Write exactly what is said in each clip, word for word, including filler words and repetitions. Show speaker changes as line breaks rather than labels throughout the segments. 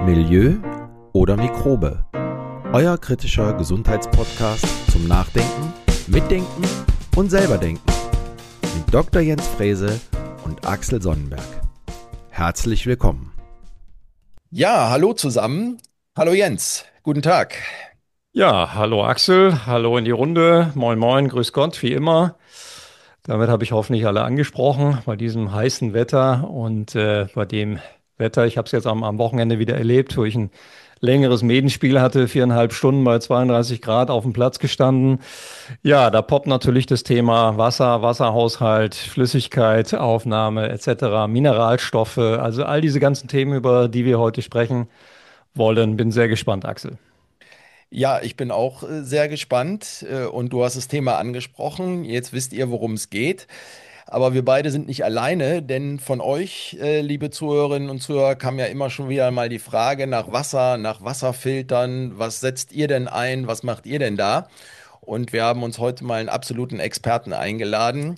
Milieu oder Mikrobe? Euer kritischer Gesundheitspodcast zum Nachdenken, Mitdenken und selberdenken mit Doktor Jens Frese und Axel Sonnenberg. Herzlich willkommen.
Ja, hallo zusammen. Hallo Jens, guten Tag.
Ja, hallo Axel, hallo in die Runde. Moin, moin, grüß Gott, wie immer. Damit habe ich hoffentlich alle angesprochen bei diesem heißen Wetter und äh, bei dem Wetter. Ich habe es jetzt am, am Wochenende wieder erlebt, wo ich ein längeres Medenspiel hatte, viereinhalb Stunden bei zweiunddreißig Grad auf dem Platz gestanden. Ja, da poppt natürlich das Thema Wasser, Wasserhaushalt, Flüssigkeit, Aufnahme et cetera, Mineralstoffe, also all diese ganzen Themen, über die wir heute sprechen wollen. Bin sehr gespannt, Axel.
Ja, ich bin auch äh, sehr gespannt äh, und du hast das Thema angesprochen. Jetzt wisst ihr, worum es geht. Aber wir beide sind nicht alleine, denn von euch, äh, liebe Zuhörerinnen und Zuhörer, kam ja immer schon wieder mal die Frage nach Wasser, nach Wasserfiltern. Was setzt ihr denn ein? Was macht ihr denn da? Und wir haben uns heute mal einen absoluten Experten eingeladen.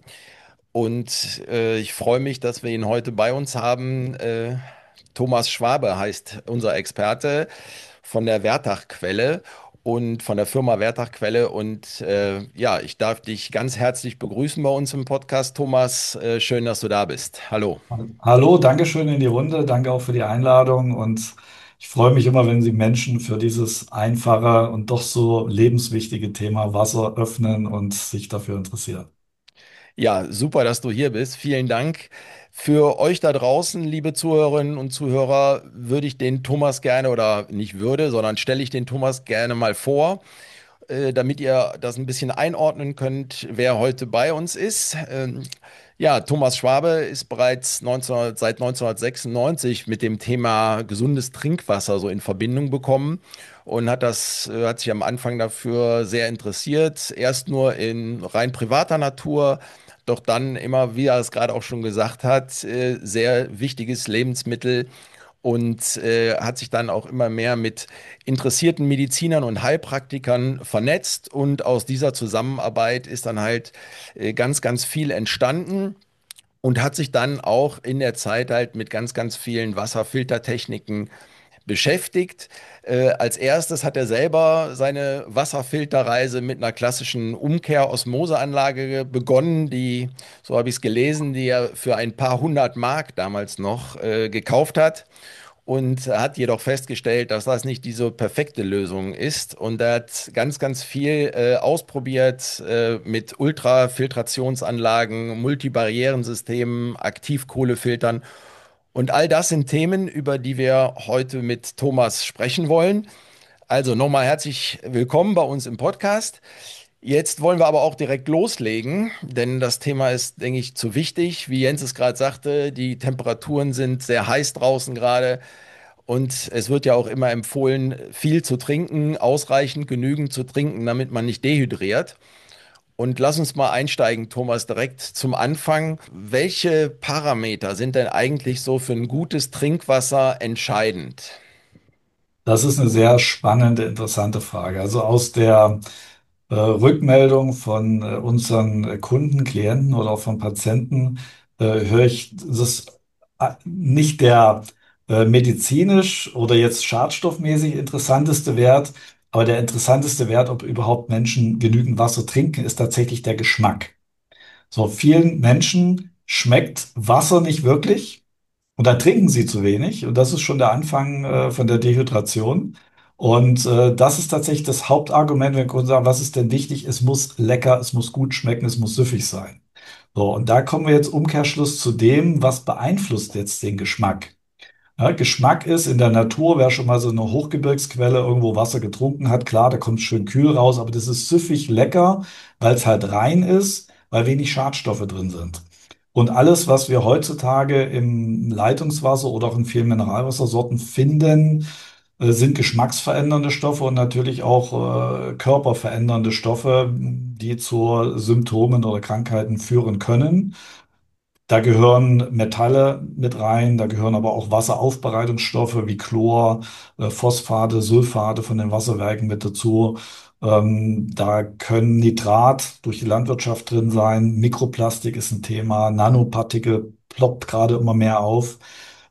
Und äh, ich freue mich, dass wir ihn heute bei uns haben. Äh, Thomas Schwabe heißt unser Experte von der Wertach-Quelle und von der Firma Wertach-Quelle. Und äh, ja, ich darf dich ganz herzlich begrüßen bei uns im Podcast, Thomas. Äh, schön, dass du da bist. Hallo.
Hallo, danke schön in die Runde. Danke auch für die Einladung. Und ich freue mich immer, wenn Sie Menschen für dieses einfache und doch so lebenswichtige Thema Wasser öffnen und sich dafür interessieren.
Ja, super, dass du hier bist. Vielen Dank. Für euch da draußen, liebe Zuhörerinnen und Zuhörer, würde ich den Thomas gerne oder nicht würde, sondern stelle ich den Thomas gerne mal vor, äh, damit ihr das ein bisschen einordnen könnt, wer heute bei uns ist. Ähm, ja, Thomas Schwabe ist bereits neunzehn, seit neunzehnhundertsechsundneunzig mit dem Thema gesundes Trinkwasser so in Verbindung bekommen und hat das, äh, hat sich am Anfang dafür sehr interessiert. Erst nur in rein privater Natur, doch dann immer, wie er es gerade auch schon gesagt hat, äh, sehr wichtiges Lebensmittel und äh, hat sich dann auch immer mehr mit interessierten Medizinern und Heilpraktikern vernetzt und aus dieser Zusammenarbeit ist dann halt äh, ganz, ganz viel entstanden und hat sich dann auch in der Zeit halt mit ganz, ganz vielen Wasserfiltertechniken beschäftigt. Äh, als erstes hat er selber seine Wasserfilterreise mit einer klassischen Umkehr-Osmoseanlage begonnen, die, so habe ich es gelesen, die er für ein paar hundert Mark damals noch äh, gekauft hat und hat jedoch festgestellt, dass das nicht diese perfekte Lösung ist. Und er hat ganz, ganz viel äh, ausprobiert äh, mit Ultrafiltrationsanlagen, Multibarrierensystemen, Aktivkohlefiltern. Und all das sind Themen, über die wir heute mit Thomas sprechen wollen. Also nochmal herzlich willkommen bei uns im Podcast. Jetzt wollen wir aber auch direkt loslegen, denn das Thema ist, denke ich, zu wichtig. Wie Jens es gerade sagte, die Temperaturen sind sehr heiß draußen gerade und es wird ja auch immer empfohlen, viel zu trinken, ausreichend genügend zu trinken, damit man nicht dehydriert. Und lass uns mal einsteigen, Thomas, direkt zum Anfang. Welche Parameter sind denn eigentlich so für ein gutes Trinkwasser entscheidend?
Das ist eine sehr spannende, interessante Frage. Also aus der äh, Rückmeldung von äh, unseren äh, Kunden, Klienten oder auch von Patienten äh, höre ich, das ist äh, nicht der äh, medizinisch oder jetzt schadstoffmäßig interessanteste Wert, aber der interessanteste Wert, ob überhaupt Menschen genügend Wasser trinken, ist tatsächlich der Geschmack. So vielen Menschen schmeckt Wasser nicht wirklich. Und dann trinken sie zu wenig. Und das ist schon der Anfang äh, von der Dehydration. Und äh, das ist tatsächlich das Hauptargument, wenn Kunden sagen, was ist denn wichtig? Es muss lecker, es muss gut schmecken, es muss süffig sein. So, und da kommen wir jetzt Umkehrschluss zu dem, was beeinflusst jetzt den Geschmack. Ja, Geschmack ist in der Natur, wer schon mal so eine Hochgebirgsquelle irgendwo Wasser getrunken hat, klar, da kommt es schön kühl raus, aber das ist süffig lecker, weil es halt rein ist, weil wenig Schadstoffe drin sind. Und alles, was wir heutzutage im Leitungswasser oder auch in vielen Mineralwassersorten finden, äh, sind geschmacksverändernde Stoffe und natürlich auch äh, körperverändernde Stoffe, die zu Symptomen oder Krankheiten führen können. Da gehören Metalle mit rein, da gehören aber auch Wasseraufbereitungsstoffe wie Chlor, äh, Phosphate, Sulfate von den Wasserwerken mit dazu. Ähm, da können Nitrat durch die Landwirtschaft drin sein. Mikroplastik ist ein Thema. Nanopartikel ploppt gerade immer mehr auf.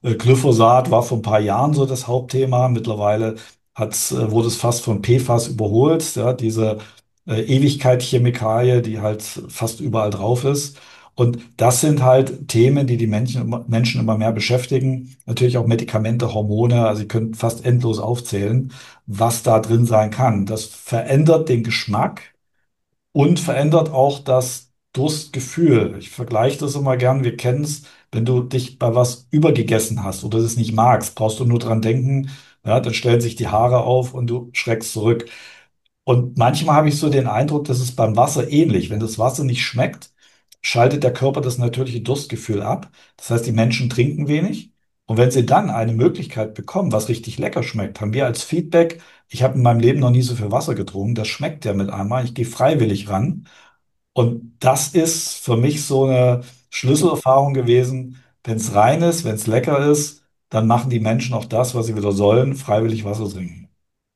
Äh, Glyphosat war vor ein paar Jahren so das Hauptthema. Mittlerweile hat's, äh, wurde es fast von P FAS überholt. Ja, diese äh, Ewigkeit-Chemikalie, die halt fast überall drauf ist. Und das sind halt Themen, die die Menschen, immer- Menschen immer mehr beschäftigen. Natürlich auch Medikamente, Hormone. Also ihr könnt fast endlos aufzählen, was da drin sein kann. Das verändert den Geschmack und verändert auch das Durstgefühl. Ich vergleiche das immer gern. Wir kennen es, wenn du dich bei was übergegessen hast oder es nicht magst, brauchst du nur dran denken, ja, dann stellen sich die Haare auf und du schreckst zurück. Und manchmal habe ich so den Eindruck, das ist beim Wasser ähnlich. Wenn das Wasser nicht schmeckt, schaltet der Körper das natürliche Durstgefühl ab. Das heißt, die Menschen trinken wenig. Und wenn sie dann eine Möglichkeit bekommen, was richtig lecker schmeckt, haben wir als Feedback, ich habe in meinem Leben noch nie so viel Wasser getrunken, das schmeckt ja mit einmal, ich gehe freiwillig ran. Und das ist für mich so eine Schlüsselerfahrung gewesen. Wenn es rein ist, wenn es lecker ist, dann machen die Menschen auch das, was sie wieder sollen, freiwillig Wasser trinken.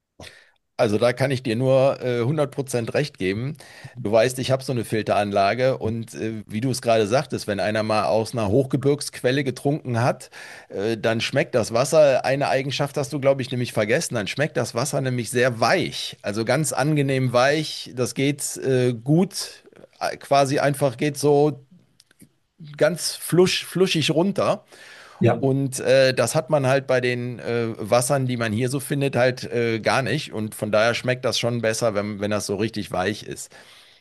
Also da kann ich dir nur äh, hundert Prozent recht geben. Du weißt, ich habe so eine Filteranlage und äh, wie du es gerade sagtest, wenn einer mal aus einer Hochgebirgsquelle getrunken hat, äh, dann schmeckt das Wasser, eine Eigenschaft hast du, glaube ich, nämlich vergessen, dann schmeckt das Wasser nämlich sehr weich, also ganz angenehm weich. Das geht äh, gut, äh, quasi einfach geht so ganz flusch, fluschig runter.
Ja.
Und äh, das hat man halt bei den äh, Wassern, die man hier so findet, halt äh, gar nicht. Und von daher schmeckt das schon besser, wenn, wenn das so richtig weich ist.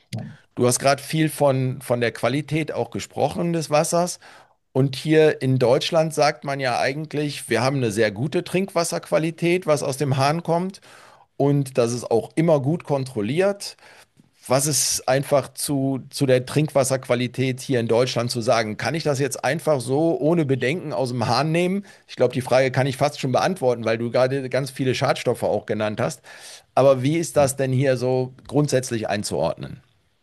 Du hast gerade viel von, von der Qualität auch gesprochen des Wassers. Und hier in Deutschland sagt man ja eigentlich, wir haben eine sehr gute Trinkwasserqualität, was aus dem Hahn kommt. Und das ist auch immer gut kontrolliert. Was ist einfach zu, zu der Trinkwasserqualität hier in Deutschland zu sagen? Kann ich das jetzt einfach so ohne Bedenken aus dem Hahn nehmen? Ich glaube, die Frage kann ich fast schon beantworten, weil du gerade ganz viele Schadstoffe auch genannt hast. Aber wie ist das denn hier so grundsätzlich einzuordnen?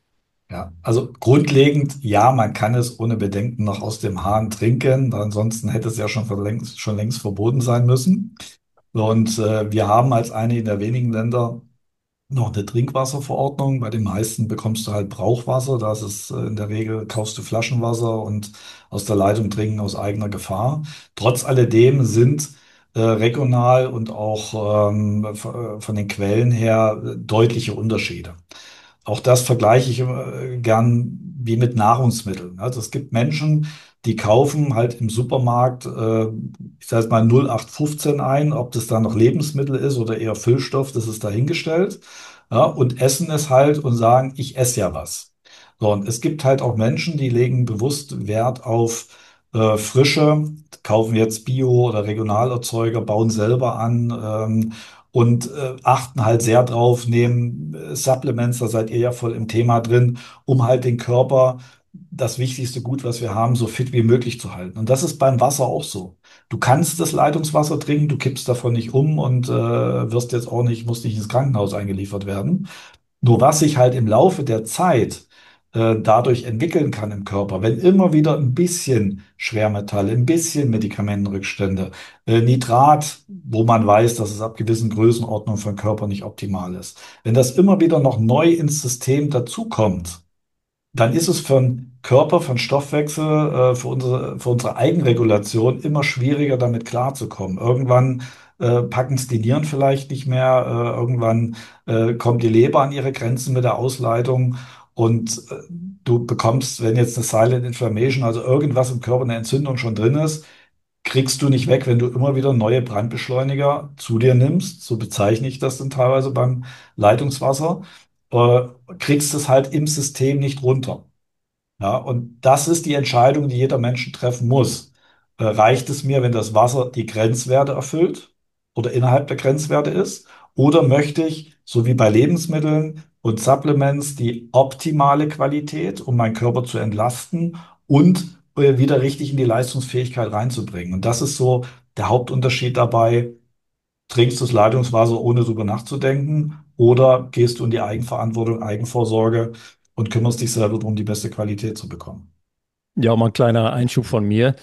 Ja, also grundlegend, ja, man kann es ohne Bedenken noch aus dem Hahn trinken. Ansonsten hätte es ja schon, ver- längst, schon längst verboten sein müssen. Und äh, wir haben als eine der wenigen Länder noch eine Trinkwasserverordnung. Bei den meisten bekommst du halt Brauchwasser. Da ist es äh, in der Regel, kaufst du Flaschenwasser und aus der Leitung trinken aus eigener Gefahr. Trotz alledem sind äh, regional und auch ähm, v- von den Quellen her äh, deutliche Unterschiede. Auch das vergleiche ich äh, gern wie mit Nahrungsmitteln. Also es gibt Menschen, die kaufen halt im Supermarkt, äh, ich sage jetzt mal null acht fünfzehn ein, ob das dann noch Lebensmittel ist oder eher Füllstoff, das ist dahingestellt. Ja, und essen es halt und sagen, ich esse ja was. So, und es gibt halt auch Menschen, die legen bewusst Wert auf äh, Frische, kaufen jetzt Bio- oder Regionalerzeuger, bauen selber an, ähm, und äh, achten halt sehr drauf, nehmen äh, Supplements, da seid ihr ja voll im Thema drin, um halt den Körper, das wichtigste Gut, was wir haben, so fit wie möglich zu halten. Und das ist beim Wasser auch so. Du kannst das Leitungswasser trinken, du kippst davon nicht um und äh, wirst jetzt auch nicht, musst nicht ins Krankenhaus eingeliefert werden. Nur was sich halt im Laufe der Zeit äh, dadurch entwickeln kann im Körper, wenn immer wieder ein bisschen Schwermetalle, ein bisschen Medikamentenrückstände, äh, Nitrat, wo man weiß, dass es ab gewissen Größenordnungen für den Körper nicht optimal ist, wenn das immer wieder noch neu ins System dazukommt, dann ist es für den Körper, für den Stoffwechsel, äh, für unsere, für unsere Eigenregulation immer schwieriger, damit klarzukommen. Irgendwann äh, packen es die Nieren vielleicht nicht mehr, äh, irgendwann äh, kommt die Leber an ihre Grenzen mit der Ausleitung und äh, du bekommst, wenn jetzt eine Silent Inflammation, also irgendwas im Körper, eine Entzündung schon drin ist, kriegst du nicht weg, wenn du immer wieder neue Brandbeschleuniger zu dir nimmst. So bezeichne ich das dann teilweise beim Leitungswasser. Äh, kriegst es halt im System nicht runter. Ja, und das ist die Entscheidung, die jeder Mensch treffen muss. Äh, reicht es mir, wenn das Wasser die Grenzwerte erfüllt oder innerhalb der Grenzwerte ist? Oder möchte ich, so wie bei Lebensmitteln und Supplements, die optimale Qualität, um meinen Körper zu entlasten und äh, wieder richtig in die Leistungsfähigkeit reinzubringen? Und das ist so der Hauptunterschied dabei. Trinkst du das Leitungswasser, ohne drüber nachzudenken? Oder gehst du in die Eigenverantwortung, Eigenvorsorge und kümmerst dich selber darum, die beste Qualität zu bekommen?
Ja, mal ein kleiner Einschub von mir.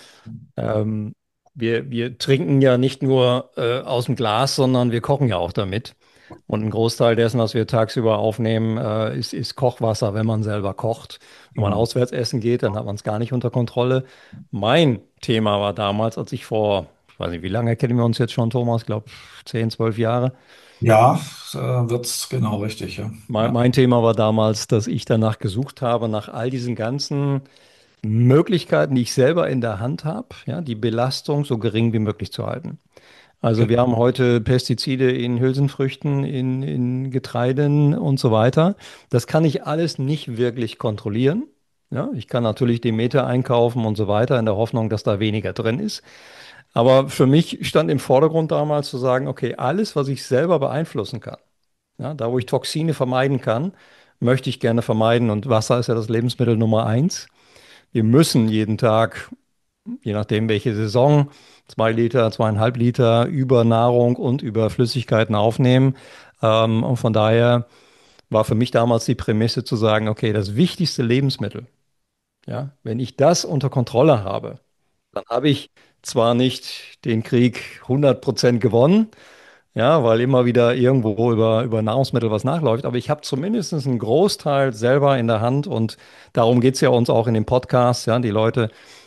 Ähm, wir, wir trinken ja nicht nur äh, aus dem Glas, sondern wir kochen ja auch damit. Und ein Großteil dessen, was wir tagsüber aufnehmen, äh, ist, ist Kochwasser, wenn man selber kocht. Wenn man
Genau.
auswärts essen geht, dann hat man es gar nicht unter Kontrolle. Mein Thema war damals, als ich vor, ich weiß nicht, wie lange kennen wir uns jetzt schon, Thomas? Ich glaube, zehn, zwölf Jahre.
Ja, äh, wird's genau richtig, ja.
Mein,
Ja.
mein Thema war damals, dass ich danach gesucht habe, nach all diesen ganzen Möglichkeiten, die ich selber in der Hand habe, ja, die Belastung so gering wie möglich zu halten. Also wir haben heute Pestizide in Hülsenfrüchten, in, in Getreiden und so weiter. Das kann ich alles nicht wirklich kontrollieren. Ja, ich kann natürlich Demeter einkaufen und so weiter in der Hoffnung, dass da weniger drin ist. Aber für mich stand im Vordergrund damals zu sagen, okay, alles, was ich selber beeinflussen kann, ja, da wo ich Toxine vermeiden kann, möchte ich gerne vermeiden. Und Wasser ist ja das Lebensmittel Nummer eins. Wir müssen jeden Tag, je nachdem welche Saison, zwei Liter, zweieinhalb Liter über Nahrung und über Flüssigkeiten aufnehmen. Ähm, und von daher war für mich damals die Prämisse zu sagen, okay, das wichtigste Lebensmittel, ja, wenn ich das unter Kontrolle habe, dann habe ich zwar nicht den Krieg hundert Prozent gewonnen, ja, weil immer wieder irgendwo über, über Nahrungsmittel was nachläuft, aber ich habe zumindest einen Großteil selber in der Hand und darum geht es ja uns auch in dem Podcast, ja, die Leute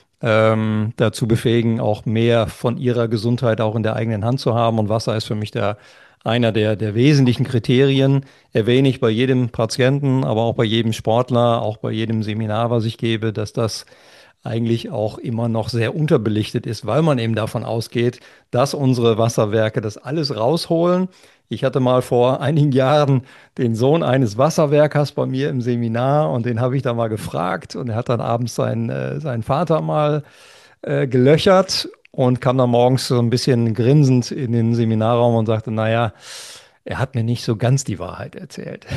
ähm, dazu befähigen, auch mehr von ihrer Gesundheit auch in der eigenen Hand zu haben. Und Wasser ist für mich der, einer der, der wesentlichen Kriterien. Erwähne ich bei jedem Patienten, aber auch bei jedem Sportler, auch bei jedem Seminar, was ich gebe, dass das eigentlich auch immer noch sehr unterbelichtet ist, weil man eben davon ausgeht, dass unsere Wasserwerke das alles rausholen. Ich hatte mal vor einigen Jahren den Sohn eines Wasserwerkers bei mir im Seminar und den habe ich da mal gefragt und er hat dann abends seinen, äh, seinen Vater mal äh, gelöchert und kam dann morgens so ein bisschen grinsend in den Seminarraum und sagte, naja, er hat mir nicht so ganz die Wahrheit erzählt.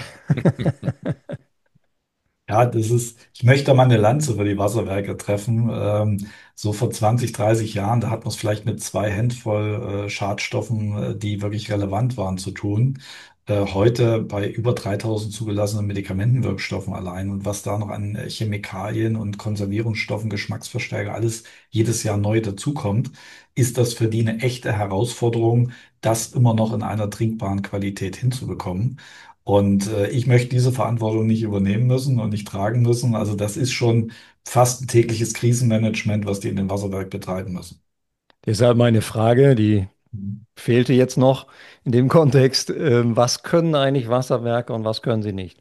Ja, das ist, ich möchte mal eine Lanze für die Wasserwerke treffen. Ähm, so vor zwanzig, dreißig Jahren, da hat man es vielleicht mit zwei Handvoll äh, Schadstoffen, äh, die wirklich relevant waren, zu tun. Äh, heute bei über dreitausend zugelassenen Medikamentenwirkstoffen allein und was da noch an äh, Chemikalien und Konservierungsstoffen, Geschmacksverstärker, alles jedes Jahr neu dazukommt, ist das für die eine echte Herausforderung, das immer noch in einer trinkbaren Qualität hinzubekommen. Und äh, ich möchte diese Verantwortung nicht übernehmen müssen und nicht tragen müssen. Also das ist schon fast ein tägliches Krisenmanagement, was die in den Wasserwerk betreiben müssen.
Deshalb meine Frage, die
Mhm.
fehlte jetzt noch in dem Kontext, ähm, was können eigentlich Wasserwerke und was können sie nicht?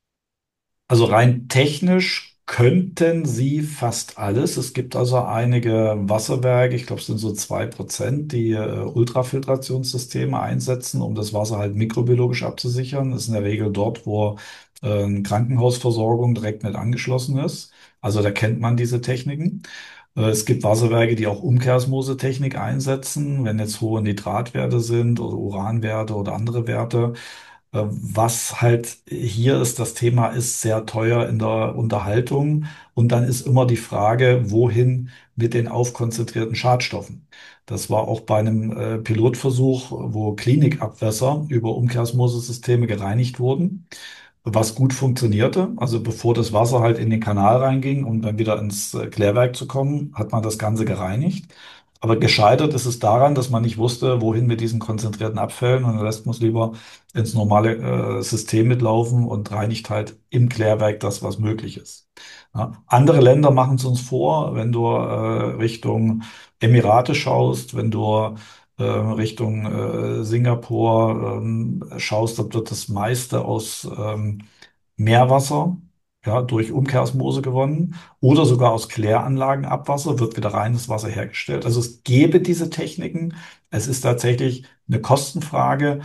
Also rein technisch könnten sie fast alles. Es gibt also einige Wasserwerke, ich glaube, es sind so zwei Prozent, die äh, Ultrafiltrationssysteme einsetzen, um das Wasser halt mikrobiologisch abzusichern. Das ist in der Regel dort, wo äh, eine Krankenhausversorgung direkt mit angeschlossen ist. Also da kennt man diese Techniken. Äh, Es gibt Wasserwerke, die auch Umkehrosmosetechnik einsetzen, wenn jetzt hohe Nitratwerte sind oder Uranwerte oder andere Werte. Äh, Was halt hier ist, das Thema ist sehr teuer in der Unterhaltung. Und dann ist immer die Frage, wohin mit den aufkonzentrierten Schadstoffen. Das war auch bei einem äh, Pilotversuch, wo Klinikabwässer über Umkehrosmosesysteme gereinigt wurden, was gut funktionierte. Also bevor das Wasser halt in den Kanal reinging, um dann wieder ins äh, Klärwerk zu kommen, hat man das Ganze gereinigt. Aber gescheitert ist es daran, dass man nicht wusste, wohin mit diesen konzentrierten Abfällen, und dann lässt man es lieber ins normale äh, System mitlaufen und reinigt halt im Klärwerk das, was möglich ist. Ja. Andere Länder machen es uns vor, wenn du äh, Richtung Emirate schaust, wenn du äh, Richtung äh, Singapur ähm, schaust, dort wird das meiste aus ähm, Meerwasser, ja, durch Umkehrosmose gewonnen oder sogar aus Kläranlagenabwasser wird wieder reines Wasser hergestellt. Also es gäbe diese Techniken. Es ist tatsächlich eine Kostenfrage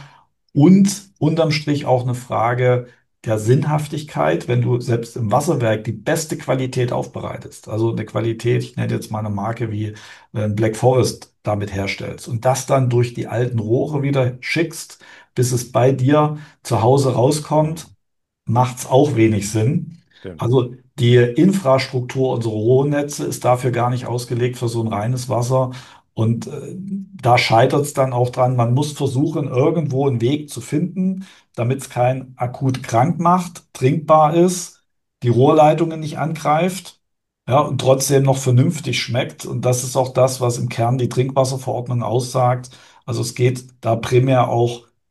und unterm Strich auch eine Frage der Sinnhaftigkeit, wenn du selbst im Wasserwerk die beste Qualität aufbereitest. Also eine Qualität, ich nenne jetzt mal eine Marke wie äh, Black Forest damit herstellst und das dann durch die alten Rohre wieder schickst, bis es bei dir zu Hause rauskommt, macht's auch wenig Sinn.
Stimmt.
Also die Infrastruktur unserer Rohrnetze ist dafür gar nicht ausgelegt für so ein reines Wasser. Und äh, da scheitert es dann auch dran. Man muss versuchen, irgendwo einen Weg zu finden, damit es kein akut krank macht, trinkbar ist, die Rohrleitungen nicht angreift, ja, und trotzdem noch vernünftig schmeckt. Und das ist auch das, was im Kern die Trinkwasserverordnung aussagt. Also es geht da primär auch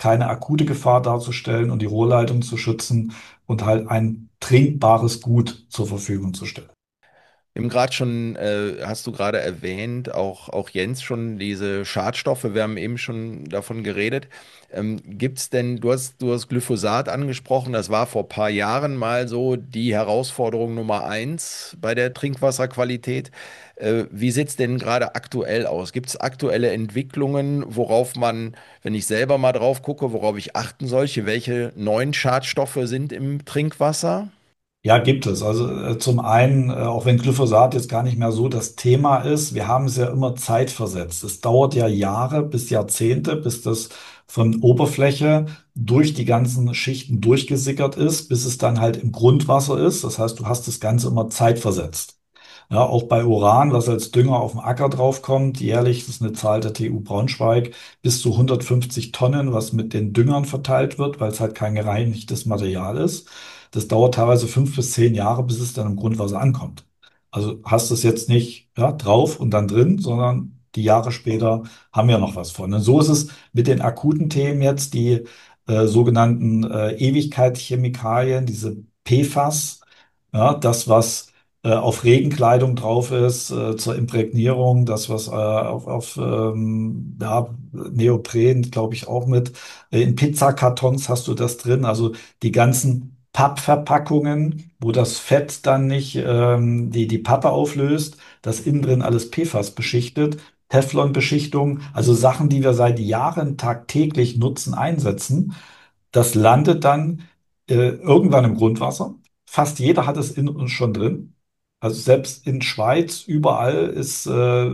keine akute Gefahr darzustellen und die Rohrleitung zu schützen und halt ein trinkbares Gut zur Verfügung zu stellen.
Eben gerade schon, äh, hast du gerade erwähnt, auch, auch Jens schon diese Schadstoffe, wir haben eben schon davon geredet. Ähm, gibt es denn, du hast, du hast Glyphosat angesprochen, das war vor ein paar Jahren mal so die Herausforderung Nummer eins bei der Trinkwasserqualität. Äh, wie sieht es denn gerade aktuell aus? Gibt es aktuelle Entwicklungen, worauf man, wenn ich selber mal drauf gucke, worauf ich achten soll, welche neuen Schadstoffe sind im Trinkwasser?
Ja, gibt es. Also äh, zum einen, äh, auch wenn Glyphosat jetzt gar nicht mehr so das Thema ist, wir haben es ja immer zeitversetzt. Es dauert ja Jahre bis Jahrzehnte, bis das von Oberfläche durch die ganzen Schichten durchgesickert ist, bis es dann halt im Grundwasser ist. Das heißt, du hast das Ganze immer zeitversetzt. Ja, auch bei Uran, was als Dünger auf dem Acker draufkommt, jährlich, das ist eine Zahl der T U Braunschweig, bis zu hundertfünfzig Tonnen, was mit den Düngern verteilt wird, weil es halt kein gereinigtes Material ist. Das dauert teilweise fünf bis zehn Jahre, bis es dann im Grundwasser ankommt. Also hast du es jetzt nicht, ja, drauf und dann drin, sondern die Jahre später haben wir noch was von. Und so ist es mit den akuten Themen jetzt, die äh, sogenannten äh, Ewigkeitschemikalien, diese P F A S, ja, das, was äh, auf Regenkleidung drauf ist, äh, zur Imprägnierung, das, was äh, auf, auf ähm, ja, Neopren, glaube ich, auch mit. Äh, in Pizzakartons hast du das drin, also die ganzen Pappverpackungen, wo das Fett dann nicht ähm, die, die Pappe auflöst, das innen drin alles P F A S beschichtet, Teflonbeschichtung, also Sachen, die wir seit Jahren tagtäglich nutzen, einsetzen. Das landet dann äh, irgendwann im Grundwasser. Fast jeder hat es in uns schon drin. Also selbst in Schweiz, überall ist äh,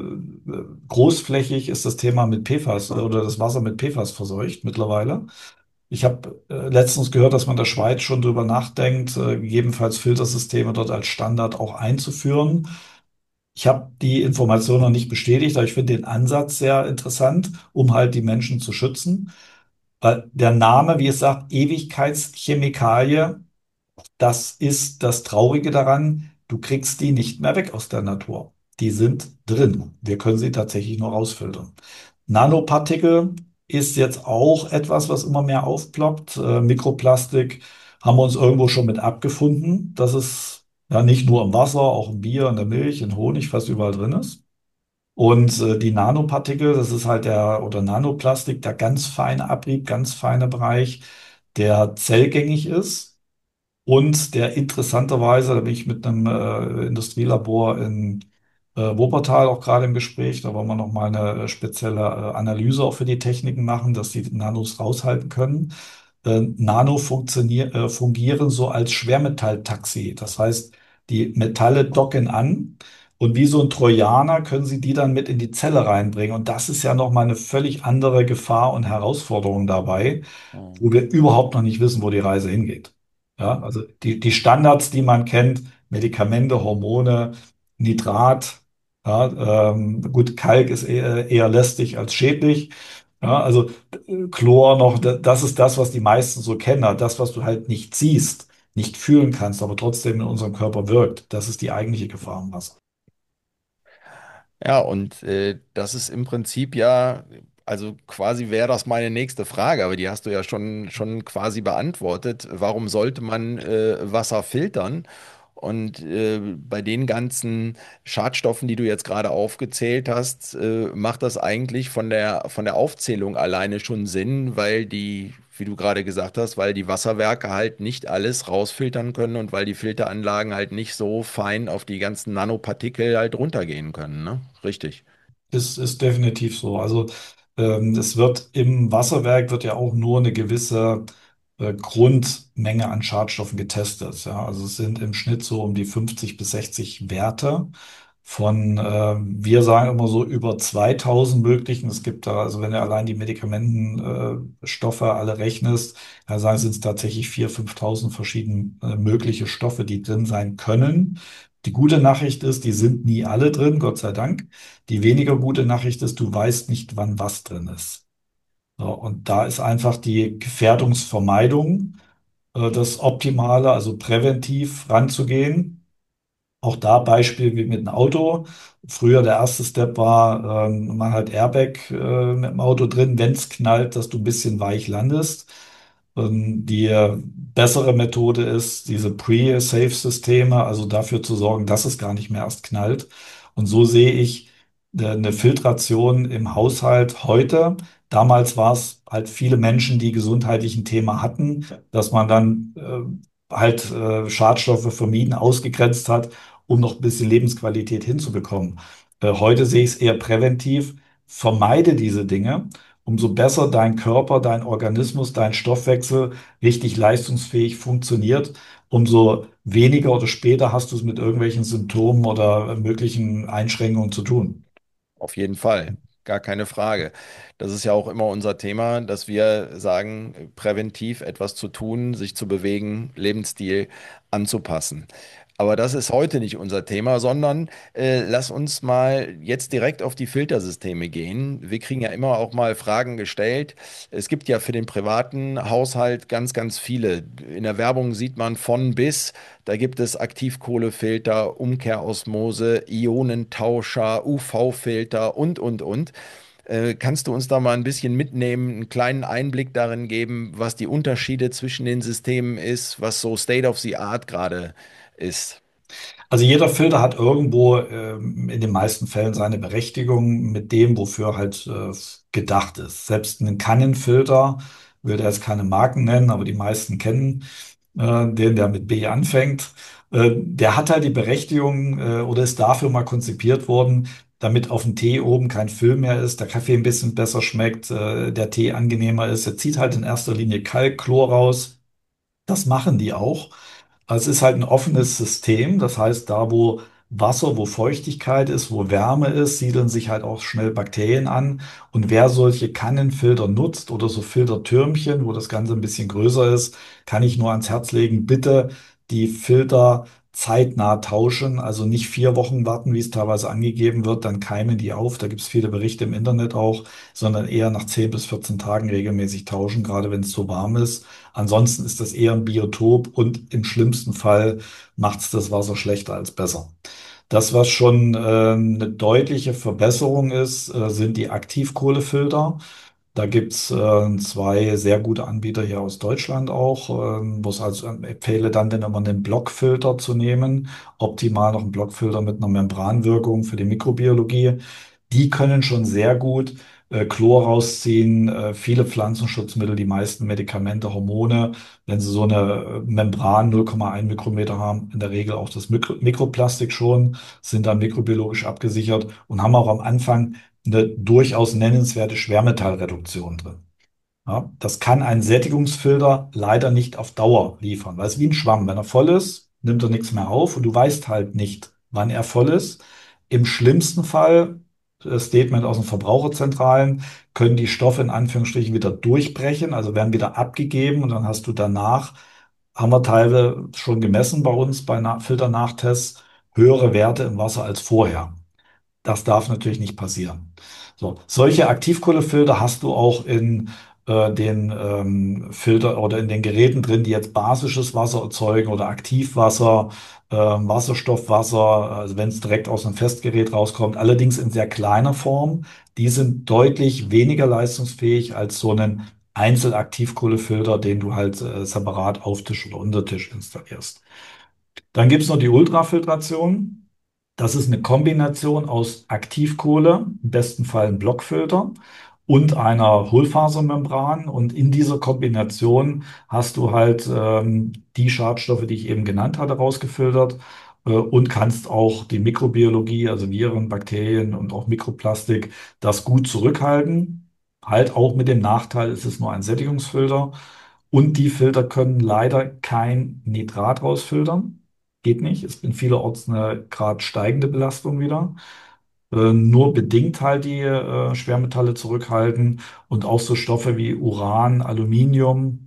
großflächig ist das Thema mit P F A S oder das Wasser mit P F A S verseucht mittlerweile. Ich habe äh, letztens gehört, dass man in der Schweiz schon drüber nachdenkt, äh, gegebenenfalls Filtersysteme dort als Standard auch einzuführen. Ich habe die Information noch nicht bestätigt, aber ich finde den Ansatz sehr interessant, um halt die Menschen zu schützen. Weil der Name, wie es sagt, Ewigkeitschemikalie, das ist das Traurige daran. Du kriegst die nicht mehr weg aus der Natur. Die sind drin. Wir können sie tatsächlich nur rausfiltern. Nanopartikel ist jetzt auch etwas, was immer mehr aufploppt. Äh, Mikroplastik haben wir uns irgendwo schon mit abgefunden, dass es ja nicht nur im Wasser, auch im Bier, in der Milch, in Honig fast überall drin ist. Und äh, die Nanopartikel, das ist halt der, oder Nanoplastik, der ganz feine Abrieb, ganz feine Bereich, der zellgängig ist und der interessanterweise, da bin ich mit einem äh, Industrielabor in äh, Wuppertal auch gerade im Gespräch, da wollen wir noch mal eine äh, spezielle äh, Analyse auch für die Techniken machen, dass die Nanos raushalten können. Äh, Nano funktionier, äh, fungieren so als Schwermetalltaxi. Das heißt, die Metalle docken an und wie so ein Trojaner können sie die dann mit in die Zelle reinbringen. Und das ist ja noch mal eine völlig andere Gefahr und Herausforderung dabei, wo wir überhaupt noch nicht wissen, wo die Reise hingeht. Ja, also die, die Standards, die man kennt, Medikamente, Hormone, Nitrat, ja, ähm, gut, Kalk ist eher, eher lästig als schädlich. Ja, also äh, Chlor noch, da- das ist das, was die meisten so kennen. Aber das, was du halt nicht siehst, nicht fühlen kannst, aber trotzdem in unserem Körper wirkt, das ist die eigentliche Gefahr im Wasser.
Ja, und äh, das ist im Prinzip ja, also quasi wäre das meine nächste Frage, aber die hast du ja schon, schon quasi beantwortet. Warum sollte man äh, Wasser filtern? Und äh, bei den ganzen Schadstoffen, die du jetzt gerade aufgezählt hast, äh, macht das eigentlich von der, von der Aufzählung alleine schon Sinn, weil die, wie du gerade gesagt hast, weil die Wasserwerke halt nicht alles rausfiltern können und weil die Filteranlagen halt nicht so fein auf die ganzen Nanopartikel halt runtergehen können, ne? Richtig.
Ist, ist definitiv so. Also ähm, es wird im Wasserwerk wird ja auch nur eine gewisse äh, Grundmenge an Schadstoffen getestet. Ja? Also es sind im Schnitt so um die fünfzig bis sechzig Werte von, äh, wir sagen immer so über zweitausend möglichen. Es gibt da, also wenn du allein die Medikamentenstoffe äh, Stoffe alle rechnest, ja, sagen sind es tatsächlich viertausend, fünftausend verschiedene äh, mögliche Stoffe, die drin sein können. Die gute Nachricht ist, die sind nie alle drin, Gott sei Dank. Die weniger gute Nachricht ist, du weißt nicht, wann was drin ist. So, und da ist einfach die Gefährdungsvermeidung äh, das Optimale, also präventiv ranzugehen. Auch da Beispiel wie mit einem Auto. Früher der erste Step war, ähm, man hat Airbag äh, mit dem Auto drin, wenn es knallt, dass du ein bisschen weich landest. Ähm, die äh, bessere Methode ist, diese Pre-Safe-Systeme, also dafür zu sorgen, dass es gar nicht mehr erst knallt. Und so sehe ich äh, eine Filtration im Haushalt heute. Damals war es halt viele Menschen, die gesundheitlichen Thema hatten, dass man dann äh, halt äh, Schadstoffe vermieden, ausgegrenzt hat, um noch ein bisschen Lebensqualität hinzubekommen. Äh, heute sehe ich es eher präventiv. Vermeide diese Dinge. Umso besser dein Körper, dein Organismus, dein Stoffwechsel richtig leistungsfähig funktioniert, umso weniger oder später hast du es mit irgendwelchen Symptomen oder möglichen Einschränkungen zu tun.
Auf jeden Fall, gar keine Frage. Das ist ja auch immer unser Thema, dass wir sagen, präventiv etwas zu tun, sich zu bewegen, Lebensstil anzupassen. Aber das ist heute nicht unser Thema, sondern äh, lass uns mal jetzt direkt auf die Filtersysteme gehen. Wir kriegen ja immer auch mal Fragen gestellt. Es gibt ja für den privaten Haushalt ganz, ganz viele. In der Werbung sieht man von bis. Da gibt es Aktivkohlefilter, Umkehrosmose, Ionentauscher, U V-Filter und, und, und. Äh, kannst du uns da mal ein bisschen mitnehmen, einen kleinen Einblick darin geben, was die Unterschiede zwischen den Systemen ist, was so State of the Art gerade ist?
Also jeder Filter hat irgendwo ähm, in den meisten Fällen seine Berechtigung mit dem, wofür halt äh, gedacht ist. Selbst ein Kannenfilter, will da jetzt keine Marken nennen, aber die meisten kennen äh, den, der mit B anfängt. Äh, der hat halt die Berechtigung äh, oder ist dafür mal konzipiert worden, damit auf dem Tee oben kein Füll mehr ist, der Kaffee ein bisschen besser schmeckt, äh, der Tee angenehmer ist. Er zieht halt in erster Linie Kalk, Chlor raus. Das machen die auch. Also es ist halt ein offenes System. Das heißt, da wo Wasser, wo Feuchtigkeit ist, wo Wärme ist, siedeln sich halt auch schnell Bakterien an. Und wer solche Kannenfilter nutzt oder so Filtertürmchen, wo das Ganze ein bisschen größer ist, kann ich nur ans Herz legen, bitte die Filter zeitnah tauschen. Also nicht vier Wochen warten, wie es teilweise angegeben wird, dann keimen die auf. Da gibt es viele Berichte im Internet auch, sondern eher nach zehn bis vierzehn Tagen regelmäßig tauschen, gerade wenn es zu warm ist. Ansonsten ist das eher ein Biotop und im schlimmsten Fall macht es das Wasser schlechter als besser. Das, was schon äh, eine deutliche Verbesserung ist, äh, sind die Aktivkohlefilter. Da gibt's äh, zwei sehr gute Anbieter hier aus Deutschland auch, ähm, wo es also ähm, empfehle dann, dann immer einen Blockfilter zu nehmen. Optimal noch einen Blockfilter mit einer Membranwirkung für die Mikrobiologie. Die können schon sehr gut äh, Chlor rausziehen, äh, viele Pflanzenschutzmittel, die meisten Medikamente, Hormone. Wenn sie so eine äh, Membran null Komma eins Mikrometer haben, in der Regel auch das Mikro Mikroplastik schon, sind dann mikrobiologisch abgesichert und haben auch am Anfang eine durchaus nennenswerte Schwermetallreduktion drin. Ja, das kann ein Sättigungsfilter leider nicht auf Dauer liefern, weil es wie ein Schwamm. Wenn er voll ist, nimmt er nichts mehr auf und du weißt halt nicht, wann er voll ist. Im schlimmsten Fall, das Statement aus den Verbraucherzentralen, können die Stoffe in Anführungsstrichen wieder durchbrechen, also werden wieder abgegeben und dann hast du danach, haben wir teilweise schon gemessen bei uns bei Na- Filternachtests, höhere Werte im Wasser als vorher. Das darf natürlich nicht passieren. So, solche Aktivkohlefilter hast du auch in äh, den ähm, Filter oder in den Geräten drin, die jetzt basisches Wasser erzeugen oder Aktivwasser, ähm, Wasserstoffwasser, also wenn es direkt aus einem Festgerät rauskommt, allerdings in sehr kleiner Form. Die sind deutlich weniger leistungsfähig als so einen Einzelaktivkohlefilter, den du halt äh, separat auf Tisch oder unter Tisch installierst. Dann gibt es noch die Ultrafiltration. Das ist eine Kombination aus Aktivkohle, im besten Fall ein Blockfilter, und einer Hohlfasermembran. Und in dieser Kombination hast du halt ähm, die Schadstoffe, die ich eben genannt hatte, rausgefiltert äh, und kannst auch die Mikrobiologie, also Viren, Bakterien und auch Mikroplastik, das gut zurückhalten. Halt auch mit dem Nachteil, es ist nur ein Sättigungsfilter. Und die Filter können leider kein Nitrat rausfiltern. Geht nicht. Ist in vielerorts eine gerade steigende Belastung wieder. Äh, nur bedingt halt die äh, Schwermetalle zurückhalten und auch so Stoffe wie Uran, Aluminium,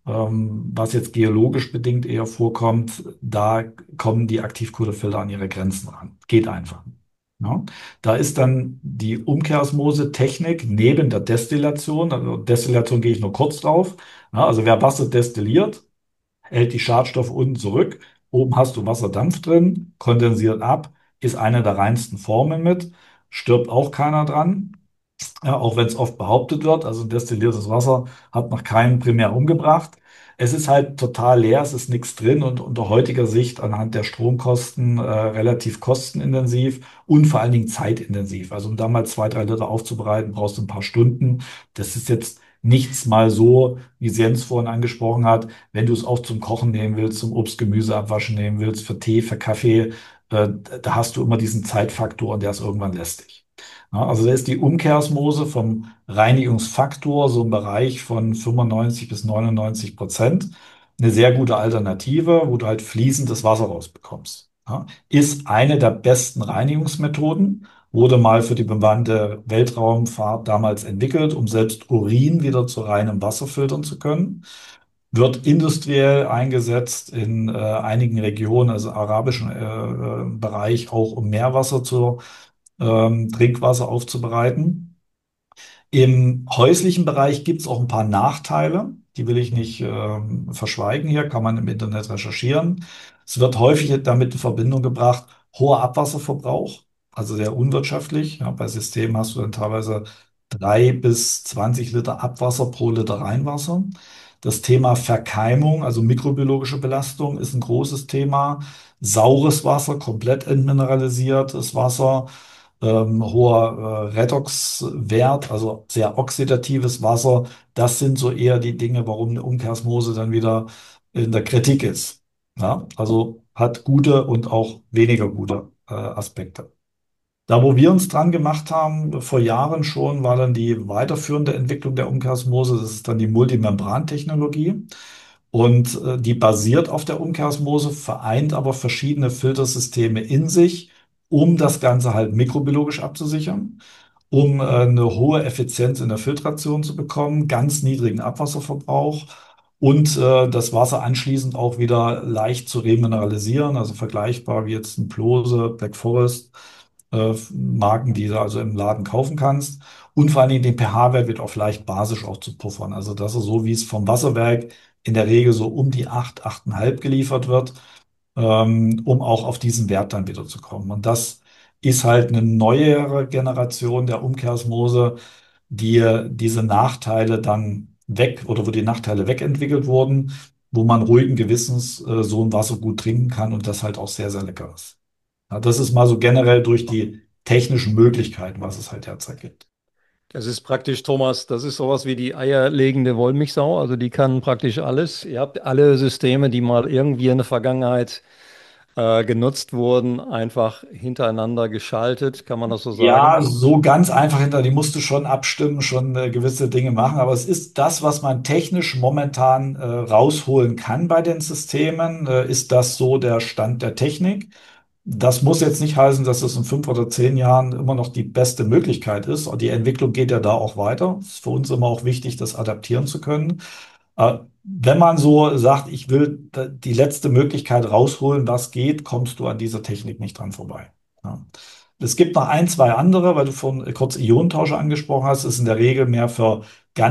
ähm, was jetzt geologisch bedingt eher vorkommt, da kommen die Aktivkohlefilter an ihre Grenzen ran. Geht einfach. Ja. Da ist dann die Umkehrosmose-Technik neben der Destillation, also Destillation gehe ich nur kurz drauf. Ja, also wer Wasser destilliert, hält die Schadstoffe unten zurück. Oben hast du Wasserdampf drin, kondensiert ab, ist eine der reinsten Formen mit, stirbt auch keiner dran. Ja, auch wenn es oft behauptet wird, also destilliertes Wasser hat noch keinen primär umgebracht. Es ist halt total leer, es ist nichts drin und unter heutiger Sicht anhand der Stromkosten äh, relativ kostenintensiv und vor allen Dingen zeitintensiv. Also um da mal zwei, drei Liter aufzubereiten, brauchst du ein paar Stunden. Das ist jetzt nichts mal so, wie Jens vorhin angesprochen hat, wenn du es auch zum Kochen nehmen willst, zum Obst, Gemüse abwaschen nehmen willst, für Tee, für Kaffee, äh, da hast du immer diesen Zeitfaktor und der ist irgendwann lästig. Ja, also da ist die Umkehrosmose vom Reinigungsfaktor so im Bereich von fünfundneunzig bis neunundneunzig Prozent eine sehr gute Alternative, wo du halt fließendes Wasser rausbekommst. Ja, ist eine der besten Reinigungsmethoden, wurde mal für die bemannte Weltraumfahrt damals entwickelt, um selbst Urin wieder zu reinem Wasser filtern zu können. Wird industriell eingesetzt in äh, einigen Regionen, also arabischen äh, äh, Bereich, auch um Meerwasser zu ähm, Trinkwasser aufzubereiten. Im häuslichen Bereich gibt es auch ein paar Nachteile, die will ich nicht ähm, verschweigen hier, kann man im Internet recherchieren. Es wird häufig damit in Verbindung gebracht, hoher Abwasserverbrauch, also sehr unwirtschaftlich. Ja, bei Systemen hast du dann teilweise drei bis zwanzig Liter Abwasser pro Liter Reinwasser. Das Thema Verkeimung, also mikrobiologische Belastung, ist ein großes Thema. Saures Wasser, komplett entmineralisiertes Wasser, ähm, hoher äh, Redoxwert, also sehr oxidatives Wasser. Das sind so eher die Dinge, warum eine Umkehrosmose dann wieder in der Kritik ist. Ja, also hat gute und auch weniger gute äh, Aspekte. Da, wo wir uns dran gemacht haben, vor Jahren schon, war dann die weiterführende Entwicklung der Umkehrosmose. Das ist dann die Multimembrantechnologie. Und äh, die basiert auf der Umkehrosmose, vereint aber verschiedene Filtersysteme in sich, um das Ganze halt mikrobiologisch abzusichern, um äh, eine hohe Effizienz in der Filtration zu bekommen, ganz niedrigen Abwasserverbrauch und äh, das Wasser anschließend auch wieder leicht zu remineralisieren, also vergleichbar wie jetzt ein Plose, Black Forest, äh, Marken, die du also im Laden kaufen kannst. Und vor allen Dingen den pH-Wert wird auch leicht basisch auch zu puffern. Also das ist so, wie es vom Wasserwerk in der Regel so um die acht, acht Komma fünf geliefert wird, ähm, um auch auf diesen Wert dann wieder zu kommen. Und das ist halt eine neuere Generation der Umkehrosmose, die äh, diese Nachteile dann weg oder wo die Nachteile wegentwickelt wurden, wo man ruhigen Gewissens äh, so ein Wasser gut trinken kann und das halt auch sehr, sehr lecker ist. Ja, das ist mal so generell durch die technischen Möglichkeiten, was es halt derzeit gibt.
Das ist praktisch, Thomas, das ist sowas wie die eierlegende Wollmilchsau. Also die kann praktisch alles. Ihr habt alle Systeme, die mal irgendwie in der Vergangenheit äh, genutzt wurden, einfach hintereinander geschaltet. Kann man das so
Ja,
sagen?
so ganz einfach hinter, die musst du schon abstimmen, schon äh, gewisse Dinge machen, aber es ist das, was man technisch momentan äh, rausholen kann bei den Systemen, äh, ist das so der Stand der Technik. Das muss jetzt nicht heißen, dass es in fünf oder zehn Jahren immer noch die beste Möglichkeit ist. Die Entwicklung geht ja da auch weiter. Es ist für uns immer auch wichtig, das adaptieren zu können. Äh, Wenn man so sagt, ich will da- die letzte Möglichkeit rausholen, was geht, kommst du an dieser Technik nicht dran vorbei. Ja. Es gibt noch ein, zwei andere, weil du vorhin kurz Ionentauscher angesprochen hast, ist in der Regel mehr für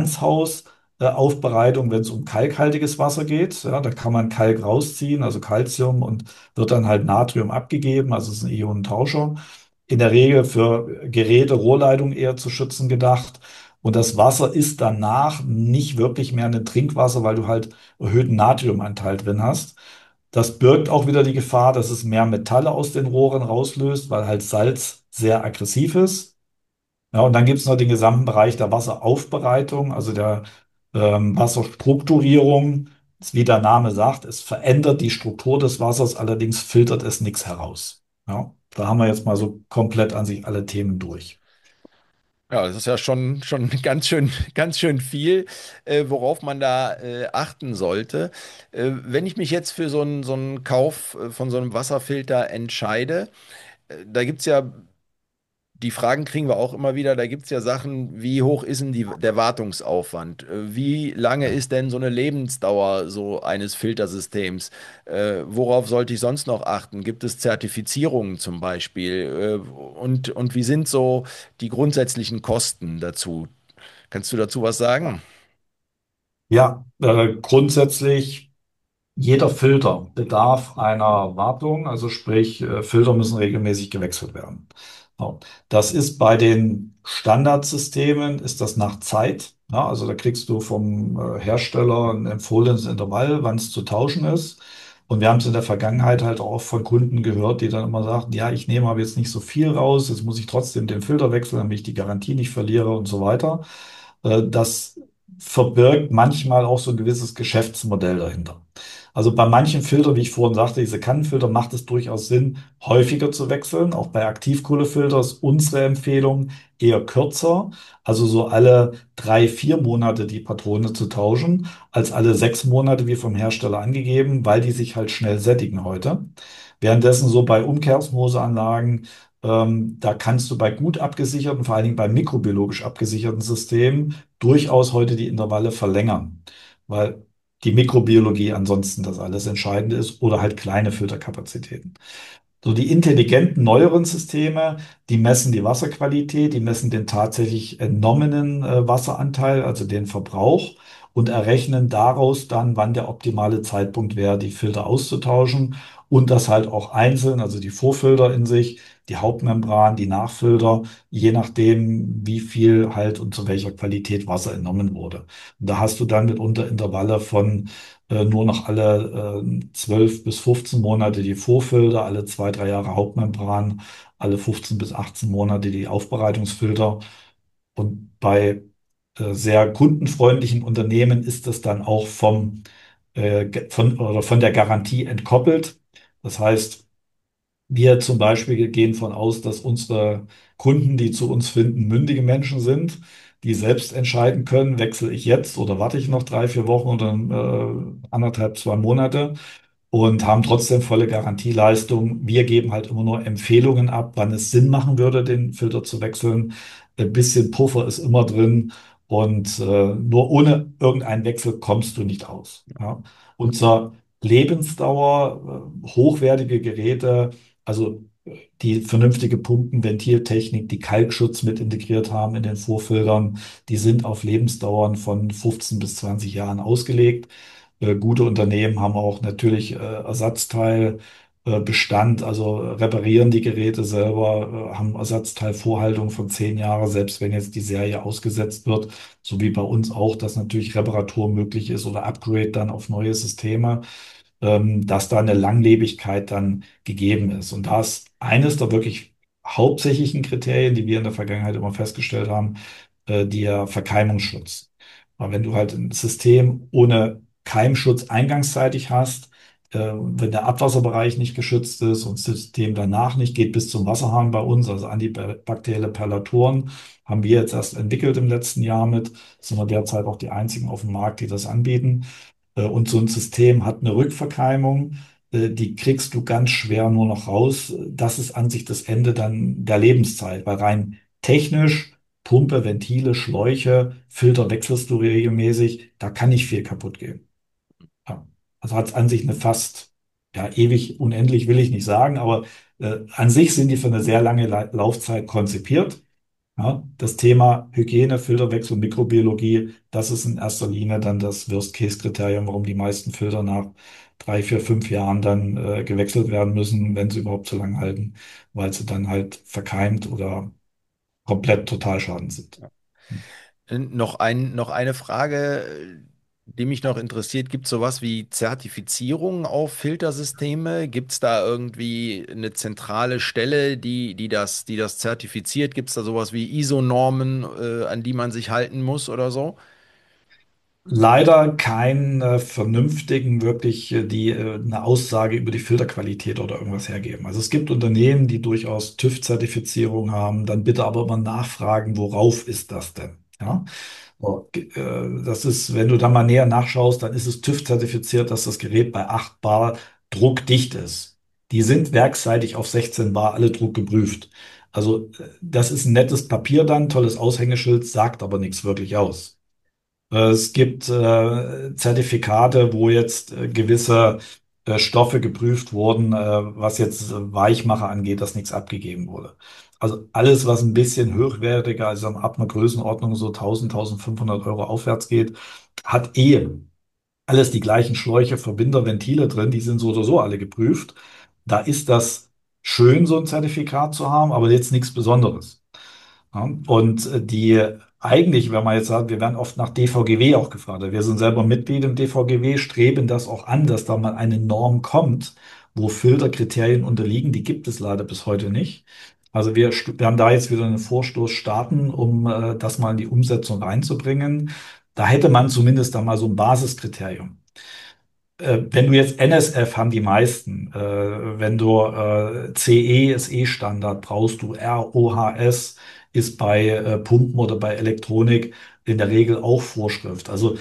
Ganzhausaufbereitung, wenn es um kalkhaltiges Wasser geht. Ja, da kann man Kalk rausziehen, also Calcium, und wird dann halt Natrium abgegeben, also es ist ein Ionentauscher. In der Regel für Geräte, Rohrleitungen eher zu schützen gedacht. Und das Wasser ist danach nicht wirklich mehr ein Trinkwasser, weil du halt erhöhten Natriumanteil drin hast. Das birgt auch wieder die Gefahr, dass es mehr Metalle aus den Rohren rauslöst, weil halt Salz sehr aggressiv ist. Ja, und dann gibt es noch den gesamten Bereich der Wasseraufbereitung, also der ähm, Wasserstrukturierung. Wie der Name sagt, es verändert die Struktur des Wassers, allerdings filtert es nichts heraus. Ja, da haben wir jetzt mal so komplett an sich alle Themen durch.
Ja, das ist ja schon, schon ganz schön, ganz schön viel, äh, worauf man da äh, achten sollte. Äh, wenn ich mich jetzt für so einen, so einen Kauf äh, von so einem Wasserfilter entscheide, äh, da gibt es ja, die Fragen kriegen wir auch immer wieder, da gibt es ja Sachen, wie hoch ist denn die, der Wartungsaufwand? Äh, Wie lange ist denn so eine Lebensdauer so eines Filtersystems? Äh, worauf sollte ich sonst noch achten? Gibt es Zertifizierungen zum Beispiel? Äh, und, und wie sind so die grundsätzlichen Kosten dazu? Kannst du dazu was sagen?
Ja, äh, grundsätzlich. Jeder Filter bedarf einer Wartung, also sprich, äh, Filter müssen regelmäßig gewechselt werden. So. Das ist bei den Standardsystemen, ist das nach Zeit. Ja, also da kriegst du vom äh, Hersteller ein empfohlenes Intervall, wann es zu tauschen ist. Und wir haben es in der Vergangenheit halt auch von Kunden gehört, die dann immer sagten, ja, ich nehme aber jetzt nicht so viel raus, jetzt muss ich trotzdem den Filter wechseln, damit ich die Garantie nicht verliere und so weiter. Äh, Das verbirgt manchmal auch so ein gewisses Geschäftsmodell dahinter. Also bei manchen Filtern, wie ich vorhin sagte, diese Kannenfilter, macht es durchaus Sinn, häufiger zu wechseln. Auch bei Aktivkohlefilter ist unsere Empfehlung eher kürzer, also so alle drei, vier Monate die Patrone zu tauschen, als alle sechs Monate wie vom Hersteller angegeben, weil die sich halt schnell sättigen heute. Währenddessen so bei Umkehrosmoseanlagen, ähm, da kannst du bei gut abgesicherten, vor allen Dingen bei mikrobiologisch abgesicherten Systemen durchaus heute die Intervalle verlängern, weil die Mikrobiologie ansonsten das alles Entscheidende ist oder halt kleine Filterkapazitäten. So die intelligenten neueren Systeme, die messen die Wasserqualität, die messen den tatsächlich entnommenen äh, Wasseranteil, also den Verbrauch und errechnen daraus dann, wann der optimale Zeitpunkt wäre, die Filter auszutauschen und das halt auch einzeln, also die Vorfilter in sich, die Hauptmembran, die Nachfilter, je nachdem, wie viel halt und zu welcher Qualität Wasser entnommen wurde. Und da hast du dann mitunter Intervalle von äh, nur noch alle äh, zwölf bis fünfzehn Monate die Vorfilter, alle zwei, drei Jahre Hauptmembran, alle fünfzehn bis achtzehn Monate die Aufbereitungsfilter. Und bei äh, sehr kundenfreundlichen Unternehmen ist das dann auch vom, äh, ge- von, oder von der Garantie entkoppelt. Das heißt, wir zum Beispiel gehen von aus, dass unsere Kunden, die zu uns finden, mündige Menschen sind, die selbst entscheiden können, wechsle ich jetzt oder warte ich noch drei, vier Wochen oder äh, anderthalb, zwei Monate und haben trotzdem volle Garantieleistung. Wir geben halt immer nur Empfehlungen ab, wann es Sinn machen würde, den Filter zu wechseln. Ein bisschen Puffer ist immer drin und äh, nur ohne irgendeinen Wechsel kommst du nicht aus. Ja. Unser Lebensdauer, äh, hochwertige Geräte, also die vernünftige Pumpen, Ventiltechnik, die Kalkschutz mit integriert haben in den Vorfiltern, die sind auf Lebensdauern von fünfzehn bis zwanzig Jahren ausgelegt. Äh, gute Unternehmen haben auch natürlich äh, Ersatzteilbestand, also reparieren die Geräte selber, äh, haben Ersatzteilvorhaltung von zehn Jahren, selbst wenn jetzt die Serie ausgesetzt wird, so wie bei uns auch, dass natürlich Reparatur möglich ist oder Upgrade dann auf neue Systeme, ähm, dass da eine Langlebigkeit dann gegeben ist. Und da ist eines der wirklich hauptsächlichen Kriterien, die wir in der Vergangenheit immer festgestellt haben, äh, der Verkeimungsschutz. Aber wenn du halt ein System ohne Keimschutz eingangsseitig hast, äh, wenn der Abwasserbereich nicht geschützt ist und das System danach nicht geht bis zum Wasserhahn bei uns, also antibakterielle Perlatoren, haben wir jetzt erst entwickelt im letzten Jahr mit, sind wir derzeit auch die einzigen auf dem Markt, die das anbieten. Äh, Und so ein System hat eine Rückverkeimung, äh, die kriegst du ganz schwer nur noch raus. Das ist an sich das Ende dann der Lebenszeit, weil rein technisch, Pumpe, Ventile, Schläuche, Filter wechselst du regelmäßig, da kann nicht viel kaputt gehen. Ja. Also hat es an sich eine fast, ja, ewig, unendlich will ich nicht sagen, aber äh, an sich sind die für eine sehr lange La Laufzeit konzipiert. Ja, das Thema Hygiene, Filterwechsel, Mikrobiologie, das ist in erster Linie dann das Worst-Case-Kriterium, warum die meisten Filter nach drei, vier, fünf Jahren dann äh, gewechselt werden müssen, wenn sie überhaupt so lange halten, weil sie dann halt verkeimt oder komplett Totalschaden sind.
Äh, Noch ein, noch eine Frage, äh, die mich noch interessiert. Gibt es sowas wie Zertifizierung auf Filtersysteme? Gibt es da irgendwie eine zentrale Stelle, die, die das, die das zertifiziert? Gibt es da sowas wie I S O-Normen, äh, an die man sich halten muss oder so?
Leider keinen äh, vernünftigen, wirklich, äh, die äh, eine Aussage über die Filterqualität oder irgendwas hergeben. Also es gibt Unternehmen, die durchaus TÜV-Zertifizierung haben, dann bitte aber immer nachfragen, worauf ist das denn? Ja? So, ge- äh, das ist, wenn du da mal näher nachschaust, dann ist es TÜV-zertifiziert, dass das Gerät bei acht Bar druckdicht ist. Die sind werksseitig auf sechzehn Bar alle druckgeprüft. Also äh, das ist ein nettes Papier dann, tolles Aushängeschild, sagt aber nichts wirklich aus. Äh, Es gibt äh, Zertifikate, wo jetzt äh, gewisse äh, Stoffe geprüft wurden, äh, was jetzt äh, Weichmacher angeht, dass nichts abgegeben wurde. Also alles, was ein bisschen höherwertiger, also ab einer Größenordnung so tausend, tausendfünfhundert Euro aufwärts geht, hat eh alles die gleichen Schläuche, Verbinder, Ventile drin, die sind so oder so alle geprüft. Da ist das schön, so ein Zertifikat zu haben, aber jetzt nichts Besonderes. Ja, und äh, die eigentlich, wenn man jetzt sagt, wir werden oft nach D V G W auch gefragt. Wir sind selber Mitglied im D V G W, streben das auch an, dass da mal eine Norm kommt, wo Filterkriterien unterliegen. Die gibt es leider bis heute nicht. Also wir st- werden da jetzt wieder einen Vorstoß starten, um äh, das mal in die Umsetzung reinzubringen. Da hätte man zumindest da mal so ein Basiskriterium. Äh, wenn du jetzt N S F haben die meisten, äh, wenn du äh, C E ist eh Standard, brauchst du R O H S ist bei äh, Pumpen oder bei Elektronik in der Regel auch Vorschrift. Also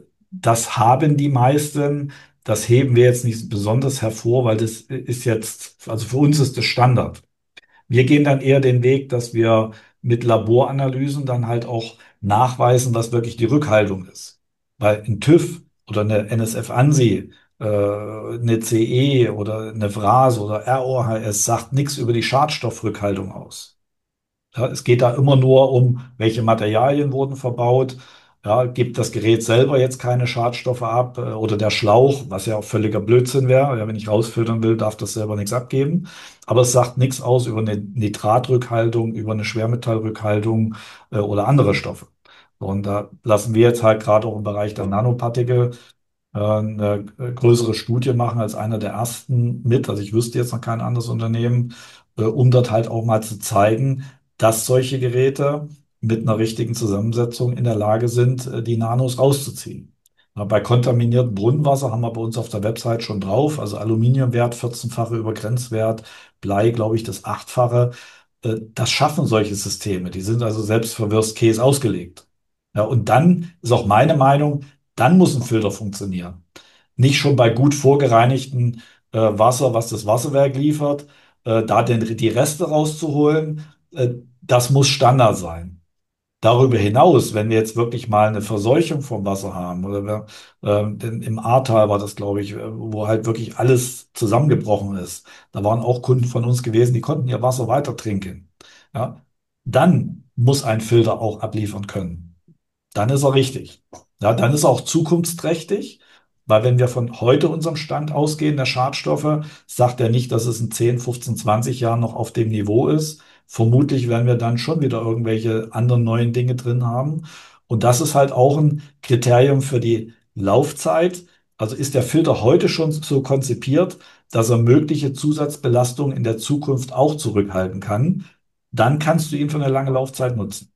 das haben die meisten. Das heben wir jetzt nicht besonders hervor, weil das ist jetzt, also für uns ist das Standard. Wir gehen dann eher den Weg, dass wir mit Laboranalysen dann halt auch nachweisen, was wirklich die Rückhaltung ist. Weil ein TÜV oder eine N S F-ANSI, äh, eine C E oder eine VRAS oder R O H S sagt nichts über die Schadstoffrückhaltung aus. Ja, es geht da immer nur um, welche Materialien wurden verbaut. Ja, gibt das Gerät selber jetzt keine Schadstoffe ab, äh, oder der Schlauch, was ja auch völliger Blödsinn wäre. Ja, wenn ich rausfiltern will, darf das selber nichts abgeben. Aber es sagt nichts aus über eine Nitratrückhaltung, über eine Schwermetallrückhaltung, äh, oder andere Stoffe. Und da lassen wir jetzt halt gerade auch im Bereich der Nanopartikel äh, eine äh, größere Studie machen als einer der ersten mit. Also ich wüsste jetzt noch kein anderes Unternehmen, äh, um dort halt auch mal zu zeigen, dass solche Geräte mit einer richtigen Zusammensetzung in der Lage sind, äh, die Nanos rauszuziehen. Ja, bei kontaminiertem Brunnenwasser haben wir bei uns auf der Website schon drauf, also Aluminiumwert vierzehnfache über Grenzwert, Blei, glaube ich, das achtfache. Äh, Das schaffen solche Systeme. Die sind also selbst für Worst Case ausgelegt. Ja, und dann ist auch meine Meinung, dann muss ein Filter funktionieren. Nicht schon bei gut vorgereinigtem äh, Wasser, was das Wasserwerk liefert, äh, da den, die Reste rauszuholen, äh, das muss Standard sein. Darüber hinaus, wenn wir jetzt wirklich mal eine Verseuchung vom Wasser haben, oder wir, ähm, denn im Ahrtal war das, glaube ich, äh, wo halt wirklich alles zusammengebrochen ist. Da waren auch Kunden von uns gewesen, die konnten ihr Wasser weiter trinken. Ja, dann muss ein Filter auch abliefern können. Dann ist er richtig. Ja, dann ist er auch zukunftsträchtig, weil wenn wir von heute unserem Stand ausgehen, der Schadstoffe, sagt er nicht, dass es in zehn, fünfzehn, zwanzig Jahren noch auf dem Niveau ist. Vermutlich werden wir dann schon wieder irgendwelche anderen neuen Dinge drin haben. Und das ist halt auch ein Kriterium für die Laufzeit. Also ist der Filter heute schon so konzipiert, dass er mögliche Zusatzbelastungen in der Zukunft auch zurückhalten kann. Dann kannst du ihn für eine lange Laufzeit nutzen.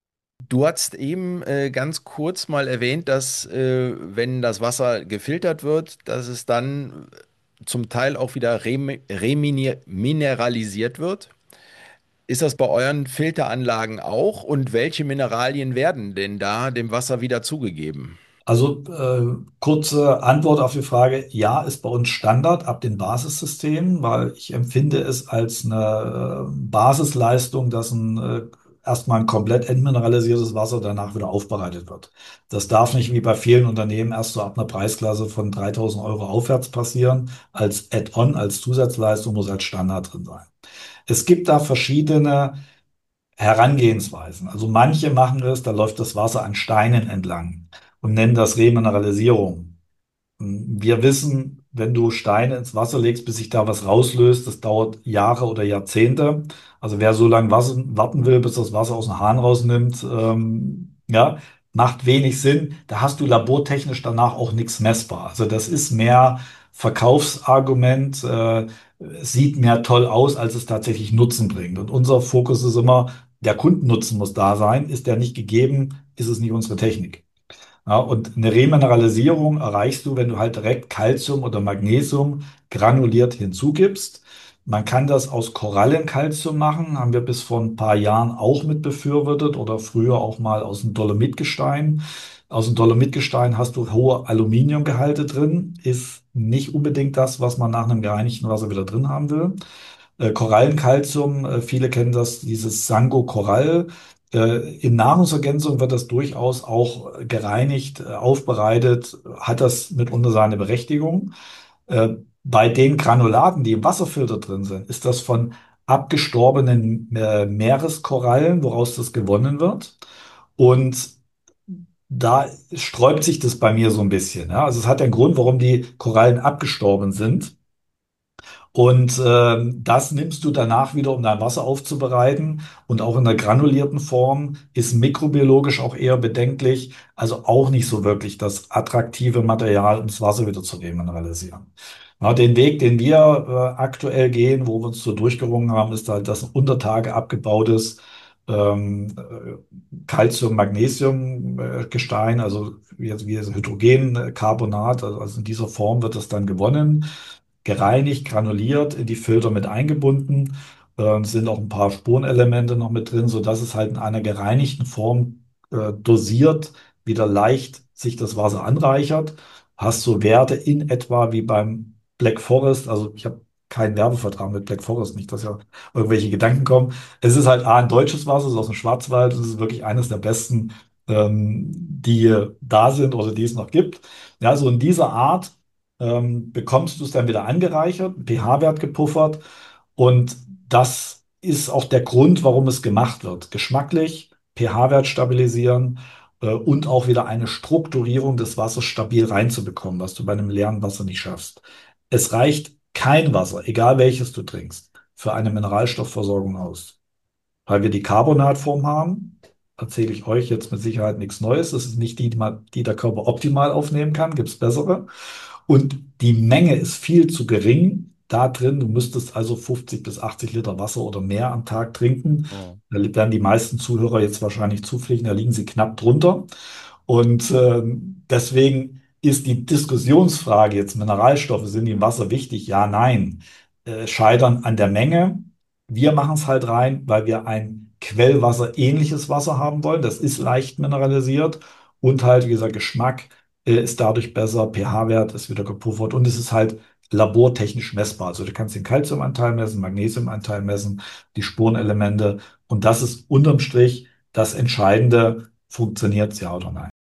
Du hast eben äh, ganz kurz mal erwähnt, dass äh, wenn das Wasser gefiltert wird, dass es dann zum Teil auch wieder remi- remini- remineralisiert wird. Ist das bei euren Filteranlagen auch? Und welche Mineralien werden denn da dem Wasser wieder zugegeben?
Also äh, kurze Antwort auf die Frage, ja, ist bei uns Standard ab den Basissystemen, weil ich empfinde es als eine äh, Basisleistung, dass ein äh, erstmal ein komplett entmineralisiertes Wasser danach wieder aufbereitet wird. Das darf nicht wie bei vielen Unternehmen erst so ab einer Preisklasse von dreitausend Euro aufwärts passieren. Als Add-on, als Zusatzleistung muss als Standard drin sein. Es gibt da verschiedene Herangehensweisen. Also manche machen es, da läuft das Wasser an Steinen entlang und nennen das Remineralisierung. Wir wissen, wenn du Steine ins Wasser legst, bis sich da was rauslöst, das dauert Jahre oder Jahrzehnte. Also wer so lange was- warten will, bis das Wasser aus dem Hahn rausnimmt, ähm, ja, macht wenig Sinn. Da hast du labortechnisch danach auch nichts messbar. Also das ist mehr Verkaufsargument, äh, es sieht mehr toll aus, als es tatsächlich Nutzen bringt. Und unser Fokus ist immer, der Kundennutzen muss da sein. Ist der nicht gegeben, ist es nicht unsere Technik. Ja, und eine Remineralisierung erreichst du, wenn du halt direkt Calcium oder Magnesium granuliert hinzugibst. Man kann das aus Korallencalcium machen, haben wir bis vor ein paar Jahren auch mit befürwortet oder früher auch mal aus dem Dolomitgestein. Aus dem Dolomitgestein hast du hohe Aluminiumgehalte drin, ist nicht unbedingt das, was man nach einem gereinigten Wasser wieder drin haben will. Äh, Korallencalcium, äh, viele kennen das, dieses Sango-Korall. Äh, in Nahrungsergänzung wird das durchaus auch gereinigt, äh, aufbereitet, hat das mitunter seine Berechtigung. Äh, bei den Granulaten, die im Wasserfilter drin sind, ist das von abgestorbenen äh, Meereskorallen, woraus das gewonnen wird. Und da sträubt sich das bei mir so ein bisschen. Ja? Also es hat einen Grund, warum die Korallen abgestorben sind. Und ähm, das nimmst du danach wieder, um dein Wasser aufzubereiten. Und auch in der granulierten Form ist mikrobiologisch auch eher bedenklich. Also auch nicht so wirklich das attraktive Material, um das Wasser wieder zu remineralisieren. Ja, den Weg, den wir äh, aktuell gehen, wo wir uns so durchgerungen haben, ist halt das unter Tage abgebautes ähm, äh, Calcium-Magnesium-Gestein, also wie, wie Hydrogencarbonat, also also in dieser Form wird es dann gewonnen, gereinigt, granuliert, in die Filter mit eingebunden. Ähm, sind auch ein paar Spurenelemente noch mit drin, sodass es halt in einer gereinigten Form äh, dosiert wieder leicht sich das Wasser anreichert. Hast so Werte in etwa wie beim Black Forest. Also ich habe keinen Werbevertrag mit Black Forest, nicht, dass ja irgendwelche Gedanken kommen. Es ist halt A, ein deutsches Wasser, es ist aus dem Schwarzwald. Es ist wirklich eines der besten, ähm, die da sind oder die es noch gibt. Ja, so in dieser Art ähm, bekommst du es dann wieder angereichert, pH-Wert gepuffert. Und das ist auch der Grund, warum es gemacht wird. Geschmacklich, pH-Wert stabilisieren äh, und auch wieder eine Strukturierung des Wassers stabil reinzubekommen, was du bei einem leeren Wasser nicht schaffst. Es reicht kein Wasser, egal welches du trinkst, für eine Mineralstoffversorgung aus. Weil wir die Carbonatform haben, erzähle ich euch jetzt mit Sicherheit nichts Neues. Das ist nicht die, die man- die der Körper optimal aufnehmen kann, gibt es bessere. Und die Menge ist viel zu gering da drin. Du müsstest also fünfzig bis achtzig Liter Wasser oder mehr am Tag trinken.
Mhm.
Da werden die meisten Zuhörer jetzt wahrscheinlich zupflichten, da liegen sie knapp drunter. Und ähm, deswegen ist die Diskussionsfrage jetzt, Mineralstoffe, sind die im Wasser wichtig? Ja, nein. Äh, scheitern an der Menge. Wir machen es halt rein, weil wir ein Quellwasser ähnliches Wasser haben wollen. Das ist leicht mineralisiert und halt, wie gesagt, Geschmack äh, ist dadurch besser, pH-Wert ist wieder gepuffert und es ist halt labortechnisch messbar. Also du kannst den Calciumanteil messen, Magnesiumanteil messen, die Spurenelemente und das ist unterm Strich das Entscheidende, funktioniert es ja oder nein.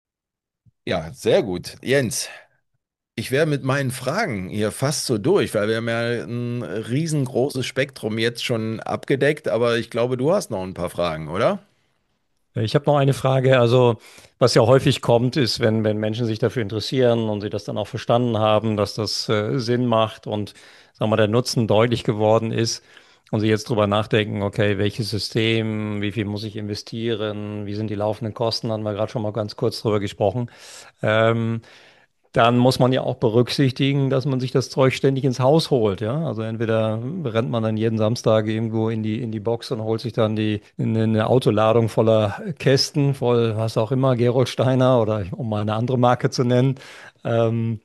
Ja, sehr gut. Jens, ich wäre mit meinen Fragen hier fast so durch, weil wir haben ja ein riesengroßes Spektrum jetzt schon abgedeckt, aber ich glaube, du hast noch ein paar Fragen, oder?
Ich habe noch eine Frage. Also, was ja häufig kommt, ist, wenn, wenn Menschen sich dafür interessieren und sie das dann auch verstanden haben, dass das äh, Sinn macht und sagen wir, mal, der Nutzen deutlich geworden ist und sie jetzt drüber nachdenken, okay, welches System, wie viel muss ich investieren, wie sind die laufenden Kosten, haben wir gerade schon mal ganz kurz drüber gesprochen. Ähm, Dann muss man ja auch berücksichtigen, dass man sich das Zeug ständig ins Haus holt, ja. Also entweder rennt man dann jeden Samstag irgendwo in die, in die Box und holt sich dann die, eine, eine Autoladung voller Kästen, voll was auch immer, Gerolsteiner oder um mal eine andere Marke zu nennen, ähm,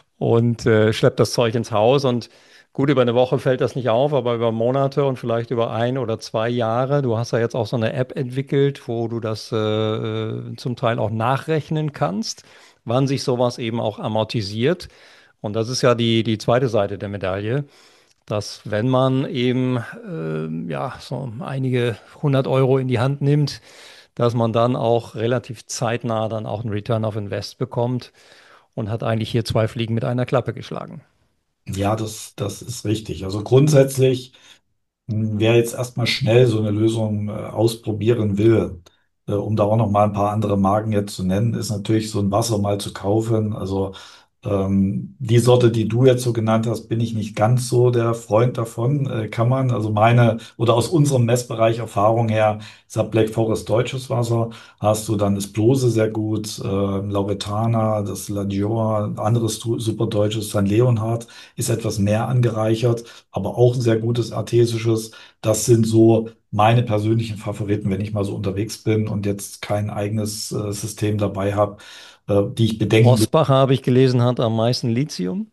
und äh, schleppt das Zeug ins Haus und gut, über eine Woche fällt das nicht auf, aber über Monate und vielleicht über ein oder zwei Jahre. Du hast ja jetzt auch so eine App entwickelt, wo du das äh, äh, zum Teil auch nachrechnen kannst, wann sich sowas eben auch amortisiert. Und das ist ja die, die zweite Seite der Medaille, dass wenn man eben ähm, ja, so einige hundert Euro in die Hand nimmt, dass man dann auch relativ zeitnah dann auch einen Return of Invest bekommt und hat eigentlich hier zwei Fliegen mit einer Klappe geschlagen.
Ja, das, das ist richtig. Also grundsätzlich, mh, wer jetzt erstmal schnell so eine Lösung äh, ausprobieren will, äh, um da auch noch mal ein paar andere Marken jetzt zu nennen, ist natürlich so ein Wasser mal zu kaufen. Also ähm, die Sorte, die du jetzt so genannt hast, bin ich nicht ganz so der Freund davon. Äh, kann man, also meine oder aus unserem Messbereich Erfahrung her, ist ja Black Forest deutsches Wasser, hast du dann das Blose sehr gut, äh, Lauretana, das Ladior, anderes tu- super deutsches San Leonhard ist etwas mehr angereichert, aber auch ein sehr gutes artesisches. Das sind so meine persönlichen Favoriten, wenn ich mal so unterwegs bin und jetzt kein eigenes äh, System dabei habe, äh, die ich bedenken.
Rossbach habe ich gelesen, hat am meisten Lithium.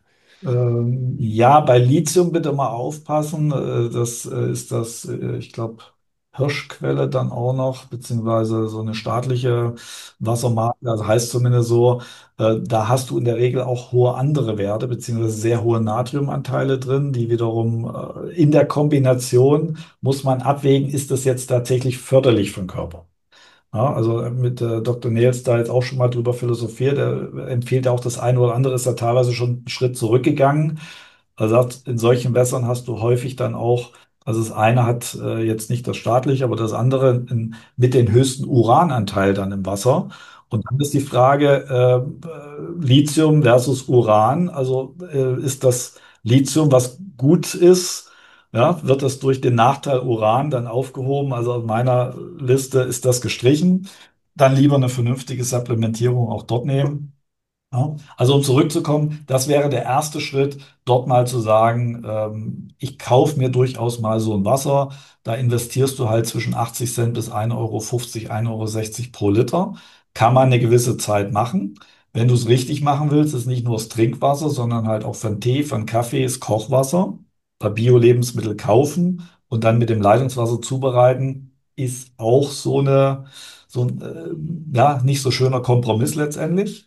Ähm, ja, bei Lithium bitte mal aufpassen. Äh, das äh, ist das, äh, ich glaube, Hirschquelle dann auch noch, beziehungsweise so eine staatliche Wassermarke, also heißt zumindest so. Äh, da hast du in der Regel auch hohe andere Werte, beziehungsweise sehr hohe Natriumanteile drin, die wiederum äh, in der Kombination muss man abwägen, ist das jetzt tatsächlich förderlich für den Körper? Ja, also mit äh, Doktor Nels da jetzt auch schon mal drüber philosophiert. Er empfiehlt ja auch das eine oder andere, ist da teilweise schon einen Schritt zurückgegangen. Er sagt, in solchen Wässern hast du häufig dann auch, also das eine hat äh, jetzt nicht das staatliche, aber das andere in, mit den höchsten Urananteil dann im Wasser. Und dann ist die Frage, äh, äh, Lithium versus Uran. Also äh, ist das Lithium, was gut ist, ja, wird das durch den Nachteil Uran dann aufgehoben? Also auf meiner Liste ist das gestrichen. Dann lieber eine vernünftige Supplementierung auch dort nehmen. Ja, also um zurückzukommen, das wäre der erste Schritt, dort mal zu sagen, ähm, ich kaufe mir durchaus mal so ein Wasser. Da investierst du halt zwischen achtzig Cent bis ein Euro fünfzig, ein Euro sechzig pro Liter. Kann man eine gewisse Zeit machen. Wenn du es richtig machen willst, ist nicht nur das Trinkwasser, sondern halt auch für einen Tee, für einen Kaffee ist Kochwasser. Bei Bio-Lebensmittel kaufen und dann mit dem Leitungswasser zubereiten, ist auch so eine, so ein, äh, ja, nicht so schöner Kompromiss letztendlich.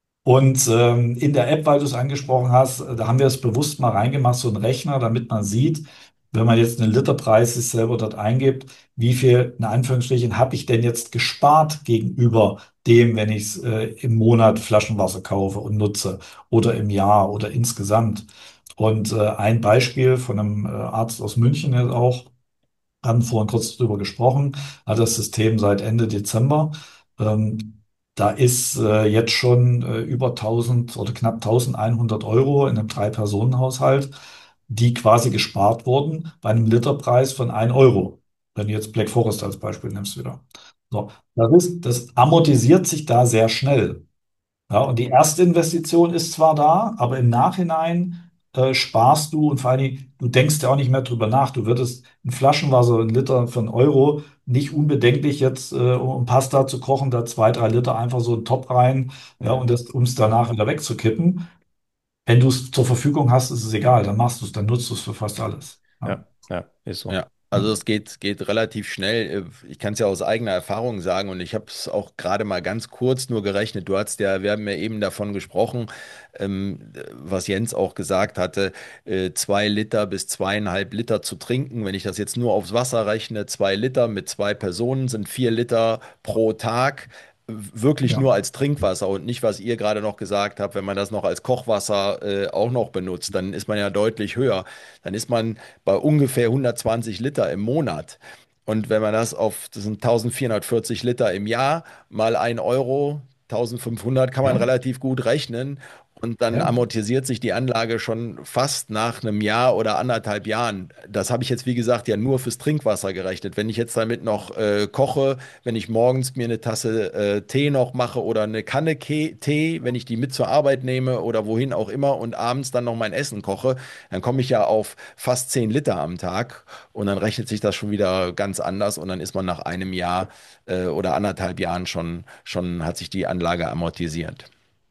Und ähm, in der App, weil du es angesprochen hast, äh, da haben wir es bewusst mal reingemacht, so einen Rechner, damit man sieht, wenn man jetzt einen Literpreis sich selber dort eingibt, wie viel, in Anführungsstrichen, habe ich denn jetzt gespart gegenüber dem, wenn ich es äh, im Monat Flaschenwasser kaufe und nutze oder im Jahr oder insgesamt. Und äh, ein Beispiel von einem äh, Arzt aus München ist auch, haben vorhin kurz drüber gesprochen, hat das System seit Ende Dezember. Ähm, Da ist äh, jetzt schon äh, über tausend oder knapp eintausendeinhundert Euro in einem Drei-Personen-Haushalt, die quasi gespart wurden bei einem Literpreis von ein Euro. Wenn du jetzt Black Forest als Beispiel nimmst wieder. So, das ist, das amortisiert sich da sehr schnell. Ja, und die erste Investition ist zwar da, aber im Nachhinein äh, sparst du und vor allen Dingen, du denkst ja auch nicht mehr drüber nach. Du würdest ein Flaschenwasser, ein Liter für einen Euro, nicht unbedenklich jetzt, äh, um Pasta zu kochen, da zwei, drei Liter einfach so einen Topf rein, ja, und das, um es danach wieder wegzukippen. Wenn du es zur Verfügung hast, ist es egal, dann machst du es, dann nutzt du es für fast alles. Ja.
Ja, ja, ist so.
Ja, also es geht, geht relativ schnell. Ich kann es ja aus eigener Erfahrung sagen und ich habe es auch gerade mal ganz kurz nur gerechnet. Du hast ja, wir haben ja eben davon gesprochen, ähm, was Jens auch gesagt hatte, äh, zwei Liter bis zweieinhalb Liter zu trinken. Wenn ich das jetzt nur aufs Wasser rechne, zwei Liter mit zwei Personen sind vier Liter pro Tag. Wirklich
Ja.
nur als Trinkwasser und nicht, was ihr gerade noch gesagt habt, wenn man das noch als Kochwasser äh, auch noch benutzt, dann ist man ja deutlich höher. Dann ist man bei ungefähr hundertzwanzig Liter im Monat. Und wenn man das auf, das sind eintausendvierhundertvierzig Liter im Jahr, mal ein Euro, eintausendfünfhundert, kann man
Ja.
relativ gut rechnen. Und dann
Ja.
amortisiert sich die Anlage schon fast nach einem Jahr oder anderthalb Jahren. Das habe ich jetzt, wie gesagt, ja nur fürs Trinkwasser gerechnet. Wenn ich jetzt damit noch äh, koche, wenn ich morgens mir eine Tasse äh, Tee noch mache oder eine Kanne Ke Tee, wenn ich die mit zur Arbeit nehme oder wohin auch immer und abends dann noch mein Essen koche, dann komme ich ja auf fast zehn Liter am Tag und dann rechnet sich das schon wieder ganz anders und dann ist man nach einem Jahr äh, oder anderthalb Jahren schon, schon hat sich die Anlage amortisiert.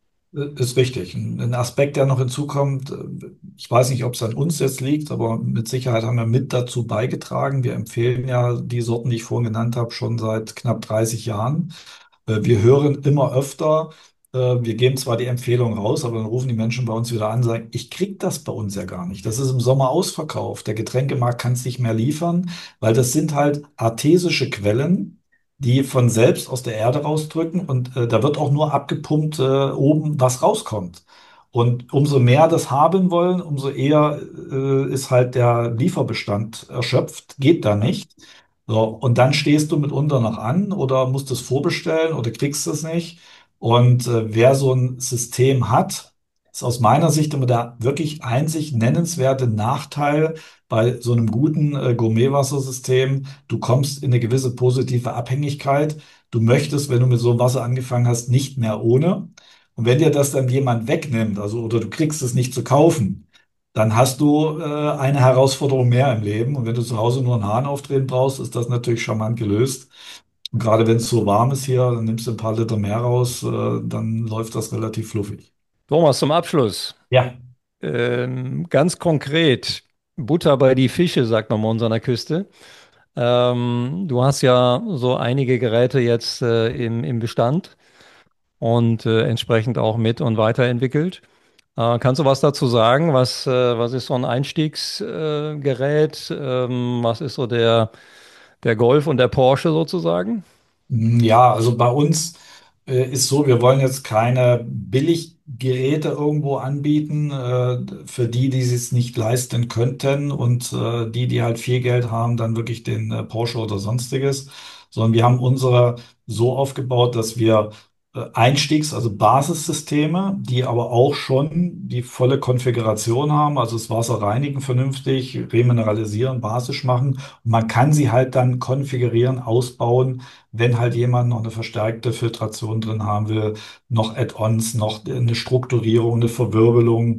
Ist richtig. Ein ein Aspekt, der noch hinzukommt, äh, ich weiß nicht, ob es an uns jetzt liegt, aber mit Sicherheit haben wir mit dazu beigetragen. Wir empfehlen ja die Sorten, die ich vorhin genannt habe, schon seit knapp dreißig Jahren. Äh, Wir hören immer öfter, äh, wir geben zwar die Empfehlung raus, aber dann rufen die Menschen bei uns wieder an und sagen, ich krieg das bei uns ja gar nicht. Das ist im Sommer ausverkauft. Der Getränkemarkt kann es nicht mehr liefern, weil das sind halt artesische Quellen, die von selbst aus der Erde rausdrücken und äh, da wird auch nur abgepumpt äh, oben, was rauskommt. Und umso mehr das haben wollen, umso eher äh, ist halt der Lieferbestand erschöpft, geht da nicht. So, und dann stehst du mitunter noch an oder musst es vorbestellen oder kriegst es nicht. Und äh, wer so ein System hat, ist aus meiner Sicht immer der wirklich einzig nennenswerte Nachteil bei so einem guten äh, Gourmetwassersystem. Du kommst in eine gewisse positive Abhängigkeit. Du möchtest, wenn du mit so einem Wasser angefangen hast, nicht mehr ohne. Und wenn dir das dann jemand wegnimmt, also oder du kriegst es nicht zu kaufen, dann hast du äh, eine Herausforderung mehr im Leben. Und wenn du zu Hause nur einen Hahn aufdrehen brauchst, ist das natürlich charmant gelöst. Und gerade wenn es so warm ist hier, dann nimmst du ein paar Liter mehr raus, äh, dann läuft das relativ fluffig.
Thomas, zum Abschluss.
Ja.
Ähm, ganz konkret, Butter bei die Fische, sagt man bei uns an der Küste. Ähm, du hast ja so einige Geräte jetzt äh, im, im Bestand und äh, entsprechend auch mit und weiterentwickelt. Äh, kannst du was dazu sagen? Was, äh, was ist so ein Einstiegsgerät? Äh, Gerät? ähm, was ist so der, der Golf und der Porsche sozusagen?
Hm, Ja, also bei uns äh, ist so, wir wollen jetzt keine Billiggeräte irgendwo anbieten, äh, für die, die es nicht leisten könnten und äh, die, die halt viel Geld haben, dann wirklich den äh, Porsche oder sonstiges, sondern wir haben unsere so aufgebaut, dass wir äh, Einstiegs-, also Basissysteme, die aber auch schon die volle Konfiguration haben, also das Wasser reinigen vernünftig, remineralisieren, basisch machen. Und man kann sie halt dann konfigurieren, ausbauen, wenn halt jemand noch eine verstärkte Filtration drin haben will, noch Add-ons, noch eine Strukturierung, eine Verwirbelung,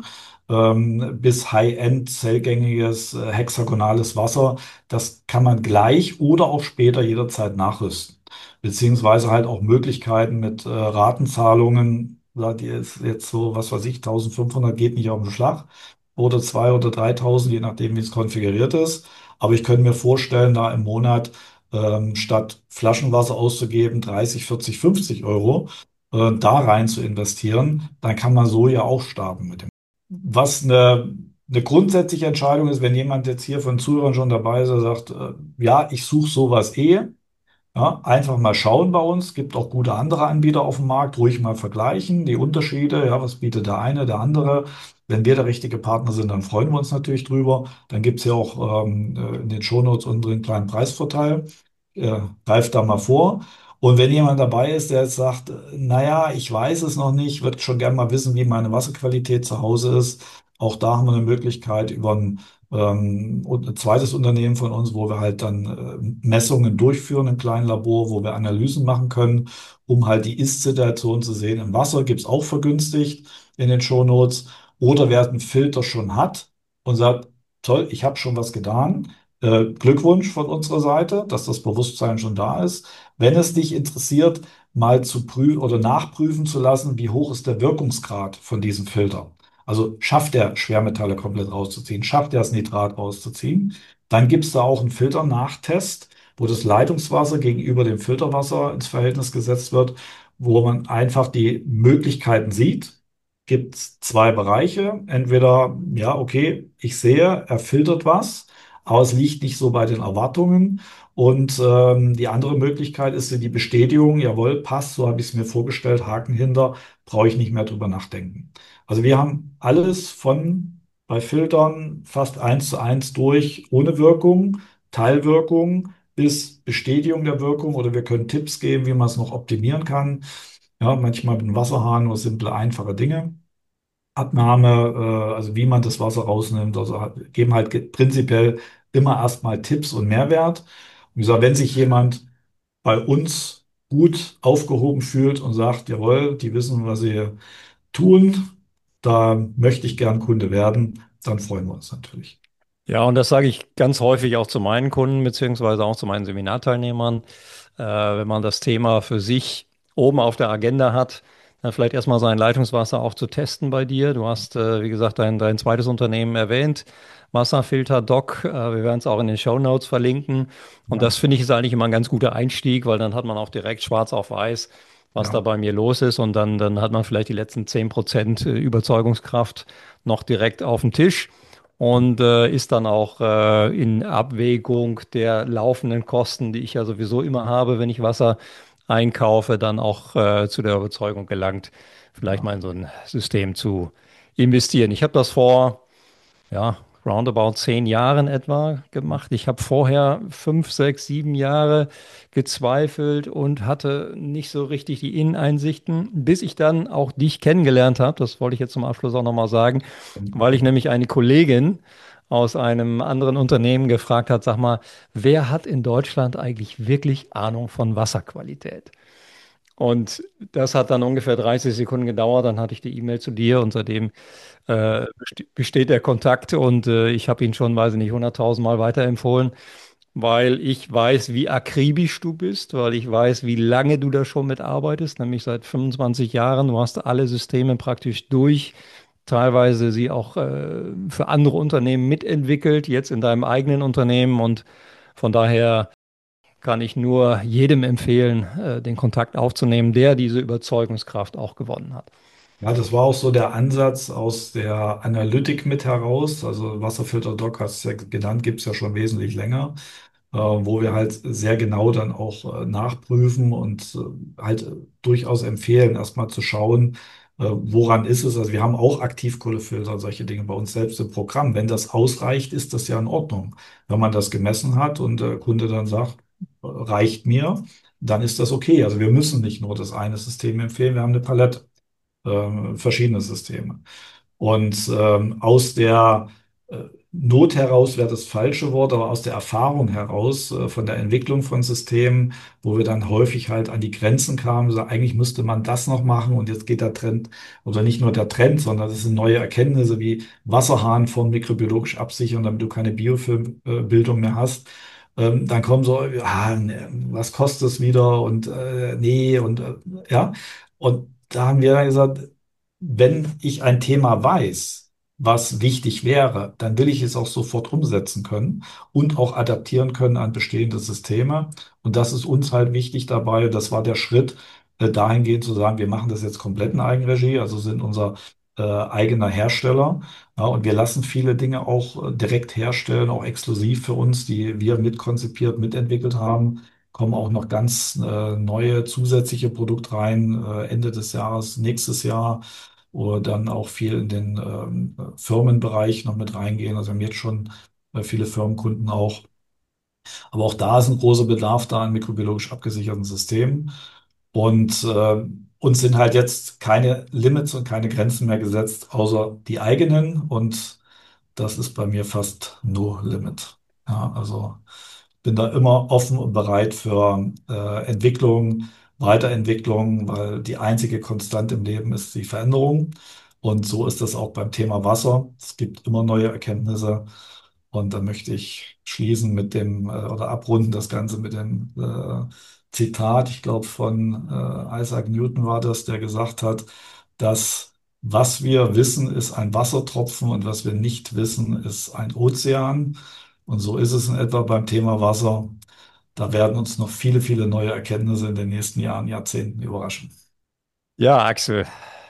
ähm, bis High-End zellgängiges äh, hexagonales Wasser. Das kann man gleich oder auch später jederzeit nachrüsten. Beziehungsweise halt auch Möglichkeiten mit äh, Ratenzahlungen, ja, die ist jetzt so, was weiß ich, eintausendfünfhundert geht nicht auf den Schlag oder zweitausend oder dreitausend, je nachdem, wie es konfiguriert ist. Aber ich könnte mir vorstellen, da im Monat ähm, statt Flaschenwasser auszugeben, dreißig, vierzig, fünfzig Euro, äh, da rein zu investieren, dann kann man so ja auch starten mit dem. Was eine, eine grundsätzliche Entscheidung ist, wenn jemand jetzt hier von Zuhörern schon dabei ist, der sagt, äh, ja, ich suche sowas eh. Ja, einfach mal schauen bei uns. Gibt auch gute andere Anbieter auf dem Markt. Ruhig mal vergleichen, die Unterschiede. Ja, was bietet der eine, der andere? Wenn wir der richtige Partner sind, dann freuen wir uns natürlich drüber. Dann gibt's ja auch ähm, äh, in den Shownotes unseren kleinen Preisvorteil. Äh, greift da mal vor. Und wenn jemand dabei ist, der jetzt sagt, äh, naja, ich weiß es noch nicht, würde schon gerne mal wissen, wie meine Wasserqualität zu Hause ist. Auch da haben wir eine Möglichkeit über ein ähm, und ein zweites Unternehmen von uns, wo wir halt dann äh, Messungen durchführen im kleinen Labor, wo wir Analysen machen können, um halt die Ist-Situation zu sehen. Im Wasser gibt's auch vergünstigt in den Shownotes. Oder wer einen Filter schon hat und sagt, toll, ich habe schon was getan. Äh, Glückwunsch von unserer Seite, dass das Bewusstsein schon da ist. Wenn es dich interessiert, mal zu prüfen oder nachprüfen zu lassen, wie hoch ist der Wirkungsgrad von diesem Filter. Also schafft er Schwermetalle komplett rauszuziehen, schafft er das Nitrat rauszuziehen. Dann gibt es da auch einen Filternachtest, wo das Leitungswasser gegenüber dem Filterwasser ins Verhältnis gesetzt wird, wo man einfach die Möglichkeiten sieht. Gibt zwei Bereiche. Entweder, ja, okay, ich sehe, er filtert was, aber es liegt nicht so bei den Erwartungen. Und ähm, die andere Möglichkeit ist die Bestätigung, jawohl, passt, so habe ich es mir vorgestellt, Haken hinter, brauche ich nicht mehr drüber nachdenken. Also wir haben alles von bei Filtern fast eins zu eins durch, ohne Wirkung, Teilwirkung bis Bestätigung der Wirkung oder wir können Tipps geben, wie man es noch optimieren kann. Ja, manchmal mit dem Wasserhahn nur simple, einfache Dinge. Abnahme, äh, also wie man das Wasser rausnimmt, also hat- geben halt ge- prinzipiell immer erstmal Tipps und Mehrwert. Und wie gesagt, wenn sich jemand bei uns gut aufgehoben fühlt und sagt, jawohl, die wissen, was sie tun, da möchte ich gern Kunde werden, dann freuen wir uns natürlich.
Ja, und das sage ich ganz häufig auch zu meinen Kunden, beziehungsweise auch zu meinen Seminarteilnehmern. Äh, wenn man das Thema für sich oben auf der Agenda hat, dann vielleicht erstmal sein Leitungswasser auch zu testen bei dir. Du hast, äh, wie gesagt, dein, dein zweites Unternehmen erwähnt, Wasserfilter Doc. Äh, wir werden es auch in den Show Notes verlinken. Und
Ja,
das finde ich ist eigentlich immer ein ganz guter Einstieg, weil dann hat man auch direkt schwarz auf weiß, was da
ja.
bei mir los ist. Und dann, dann hat man vielleicht die letzten zehn Prozent Überzeugungskraft noch direkt auf dem Tisch und äh, ist dann auch äh, in Abwägung der laufenden Kosten, die ich ja sowieso immer habe, wenn ich Wasser einkaufe, dann auch äh, zu der Überzeugung gelangt, vielleicht
Ja.
mal in so ein System zu investieren. Ich habe das vor, ja, roundabout zehn Jahren etwa gemacht. Ich habe vorher fünf, sechs, sieben Jahre gezweifelt und hatte nicht so richtig die Inneneinsichten, bis ich dann auch dich kennengelernt habe. Das wollte ich jetzt zum Abschluss auch nochmal sagen, weil ich nämlich eine Kollegin aus einem anderen Unternehmen gefragt hat, sag mal, wer hat in Deutschland eigentlich wirklich Ahnung von Wasserqualität? Und das hat dann ungefähr dreißig Sekunden gedauert. Dann hatte ich die E-Mail zu dir und seitdem äh, beste- besteht der Kontakt und äh, ich habe ihn schon, weiß ich nicht, hunderttausend Mal weiterempfohlen, weil ich weiß, wie akribisch du bist, weil ich weiß, wie lange du da schon mitarbeitest, nämlich seit fünfundzwanzig Jahren. Du hast alle Systeme praktisch durch, teilweise sie auch äh, für andere Unternehmen mitentwickelt, jetzt in deinem eigenen Unternehmen und von daher kann ich nur jedem empfehlen, äh, den Kontakt aufzunehmen, der diese Überzeugungskraft auch gewonnen hat.
Ja, das war auch so der Ansatz aus der Analytik mit heraus. Also Wasserfilter Doc hast du ja genannt, gibt es ja schon wesentlich länger, äh, wo wir halt sehr genau dann auch äh, nachprüfen und äh, halt äh, durchaus empfehlen, erstmal zu schauen, äh, woran ist es. Also wir haben auch Aktivkohlefilter und solche Dinge bei uns selbst im Programm. Wenn das ausreicht, ist das ja in Ordnung. Wenn man das gemessen hat und der Kunde dann sagt, äh, reicht mir, dann ist das okay. Also wir müssen nicht nur das eine System empfehlen, wir haben eine Palette, äh, verschiedene Systeme. Und ähm, aus der äh, Not heraus wäre das falsche Wort, aber aus der Erfahrung heraus, äh, von der Entwicklung von Systemen, wo wir dann häufig halt an die Grenzen kamen, so eigentlich müsste man das noch machen und jetzt geht der Trend, oder nicht nur der Trend, sondern es sind neue Erkenntnisse wie Wasserhahn von mikrobiologisch absichern, damit du keine Biofilmbildung mehr hast. Ähm, dann kommen so, ah, ne, was kostet es wieder und äh, nee und äh, ja. Und da haben wir dann gesagt, wenn ich ein Thema weiß, was wichtig wäre, dann will ich es auch sofort umsetzen können und auch adaptieren können an bestehende Systeme. Und das ist uns halt wichtig dabei. Das war der Schritt, äh, dahingehend zu sagen, wir machen das jetzt komplett in Eigenregie, also sind unser äh, eigener Hersteller. Ja, und wir lassen viele Dinge auch äh, direkt herstellen, auch exklusiv für uns, die wir mitkonzipiert, mitentwickelt haben. Kommen auch noch ganz äh, neue zusätzliche Produkte rein, äh, Ende des Jahres, nächstes Jahr, oder dann auch viel in den ähm, Firmenbereich noch mit reingehen. Also wir haben jetzt schon äh, viele Firmenkunden auch. Aber auch da ist ein großer Bedarf da an mikrobiologisch abgesicherten Systemen. Und äh, uns sind halt jetzt keine Limits und keine Grenzen mehr gesetzt, außer die eigenen. Und das ist bei mir fast no limit. Ja, also bin da immer offen und bereit für äh, Entwicklung, Weiterentwicklung, weil die einzige Konstante im Leben ist die Veränderung. Und so ist das auch beim Thema Wasser. Es gibt immer neue Erkenntnisse. Und da möchte ich schließen mit dem, äh, oder abrunden das Ganze mit dem äh, Zitat, ich glaube von äh, Isaac Newton war das, der gesagt hat, dass was wir wissen, ist ein Wassertropfen und was wir nicht wissen, ist ein Ozean. Und so ist es in etwa beim Thema Wasser. Da werden uns noch viele, viele neue Erkenntnisse in den nächsten Jahren, Jahrzehnten überraschen.
Ja, Axel,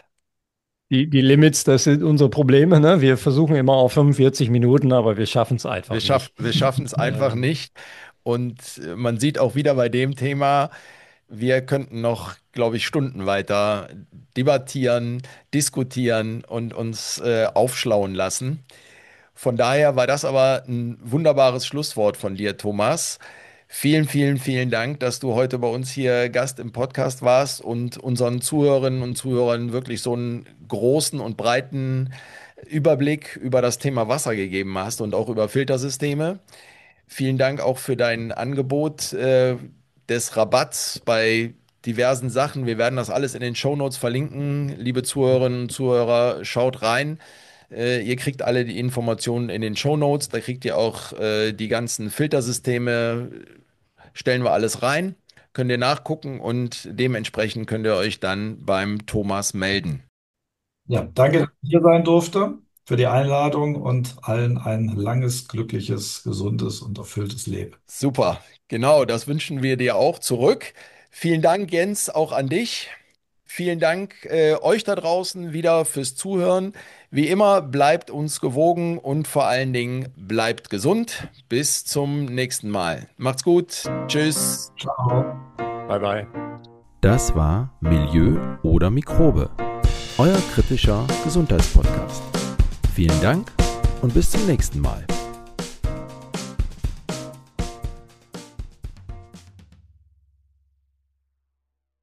die, die Limits, das sind unsere Probleme, ne? Wir versuchen immer auf fünfundvierzig Minuten, aber wir schaffen es einfach
Wir schaff,
nicht.
wir schaffen es einfach
Ähm,
nicht. Und äh, man sieht auch wieder bei dem Thema, wir könnten noch, glaube ich, Stunden weiter debattieren, diskutieren und uns äh, aufschlauen lassen. Von daher war das aber ein wunderbares Schlusswort von dir, Thomas. Vielen, vielen, vielen Dank, dass du heute bei uns hier Gast im Podcast warst und unseren Zuhörerinnen und Zuhörern wirklich so einen großen und breiten Überblick über das Thema Wasser gegeben hast und auch über Filtersysteme. Vielen Dank auch für dein Angebot äh, des Rabatts bei diversen Sachen. Wir werden das alles in den Shownotes verlinken. Liebe Zuhörerinnen und Zuhörer, schaut rein. Äh, ihr kriegt alle die Informationen in den Shownotes. Da kriegt ihr auch äh, die ganzen Filtersysteme. Stellen wir alles rein. Könnt ihr nachgucken und dementsprechend könnt ihr euch dann beim Thomas melden.
Ja, danke, dass ich hier sein durfte für die Einladung und allen ein langes, glückliches, gesundes und erfülltes Leben.
Super, genau, das wünschen wir dir auch zurück. Vielen Dank, Jens, auch an dich. Vielen Dank äh, euch da draußen wieder fürs Zuhören. Wie immer, bleibt uns gewogen und vor allen Dingen bleibt gesund. Bis zum nächsten Mal. Macht's gut. Tschüss.
Ciao.
Bye, bye.
Das war Milieu oder Mikrobe, euer kritischer Gesundheitspodcast. Vielen Dank und bis zum nächsten Mal.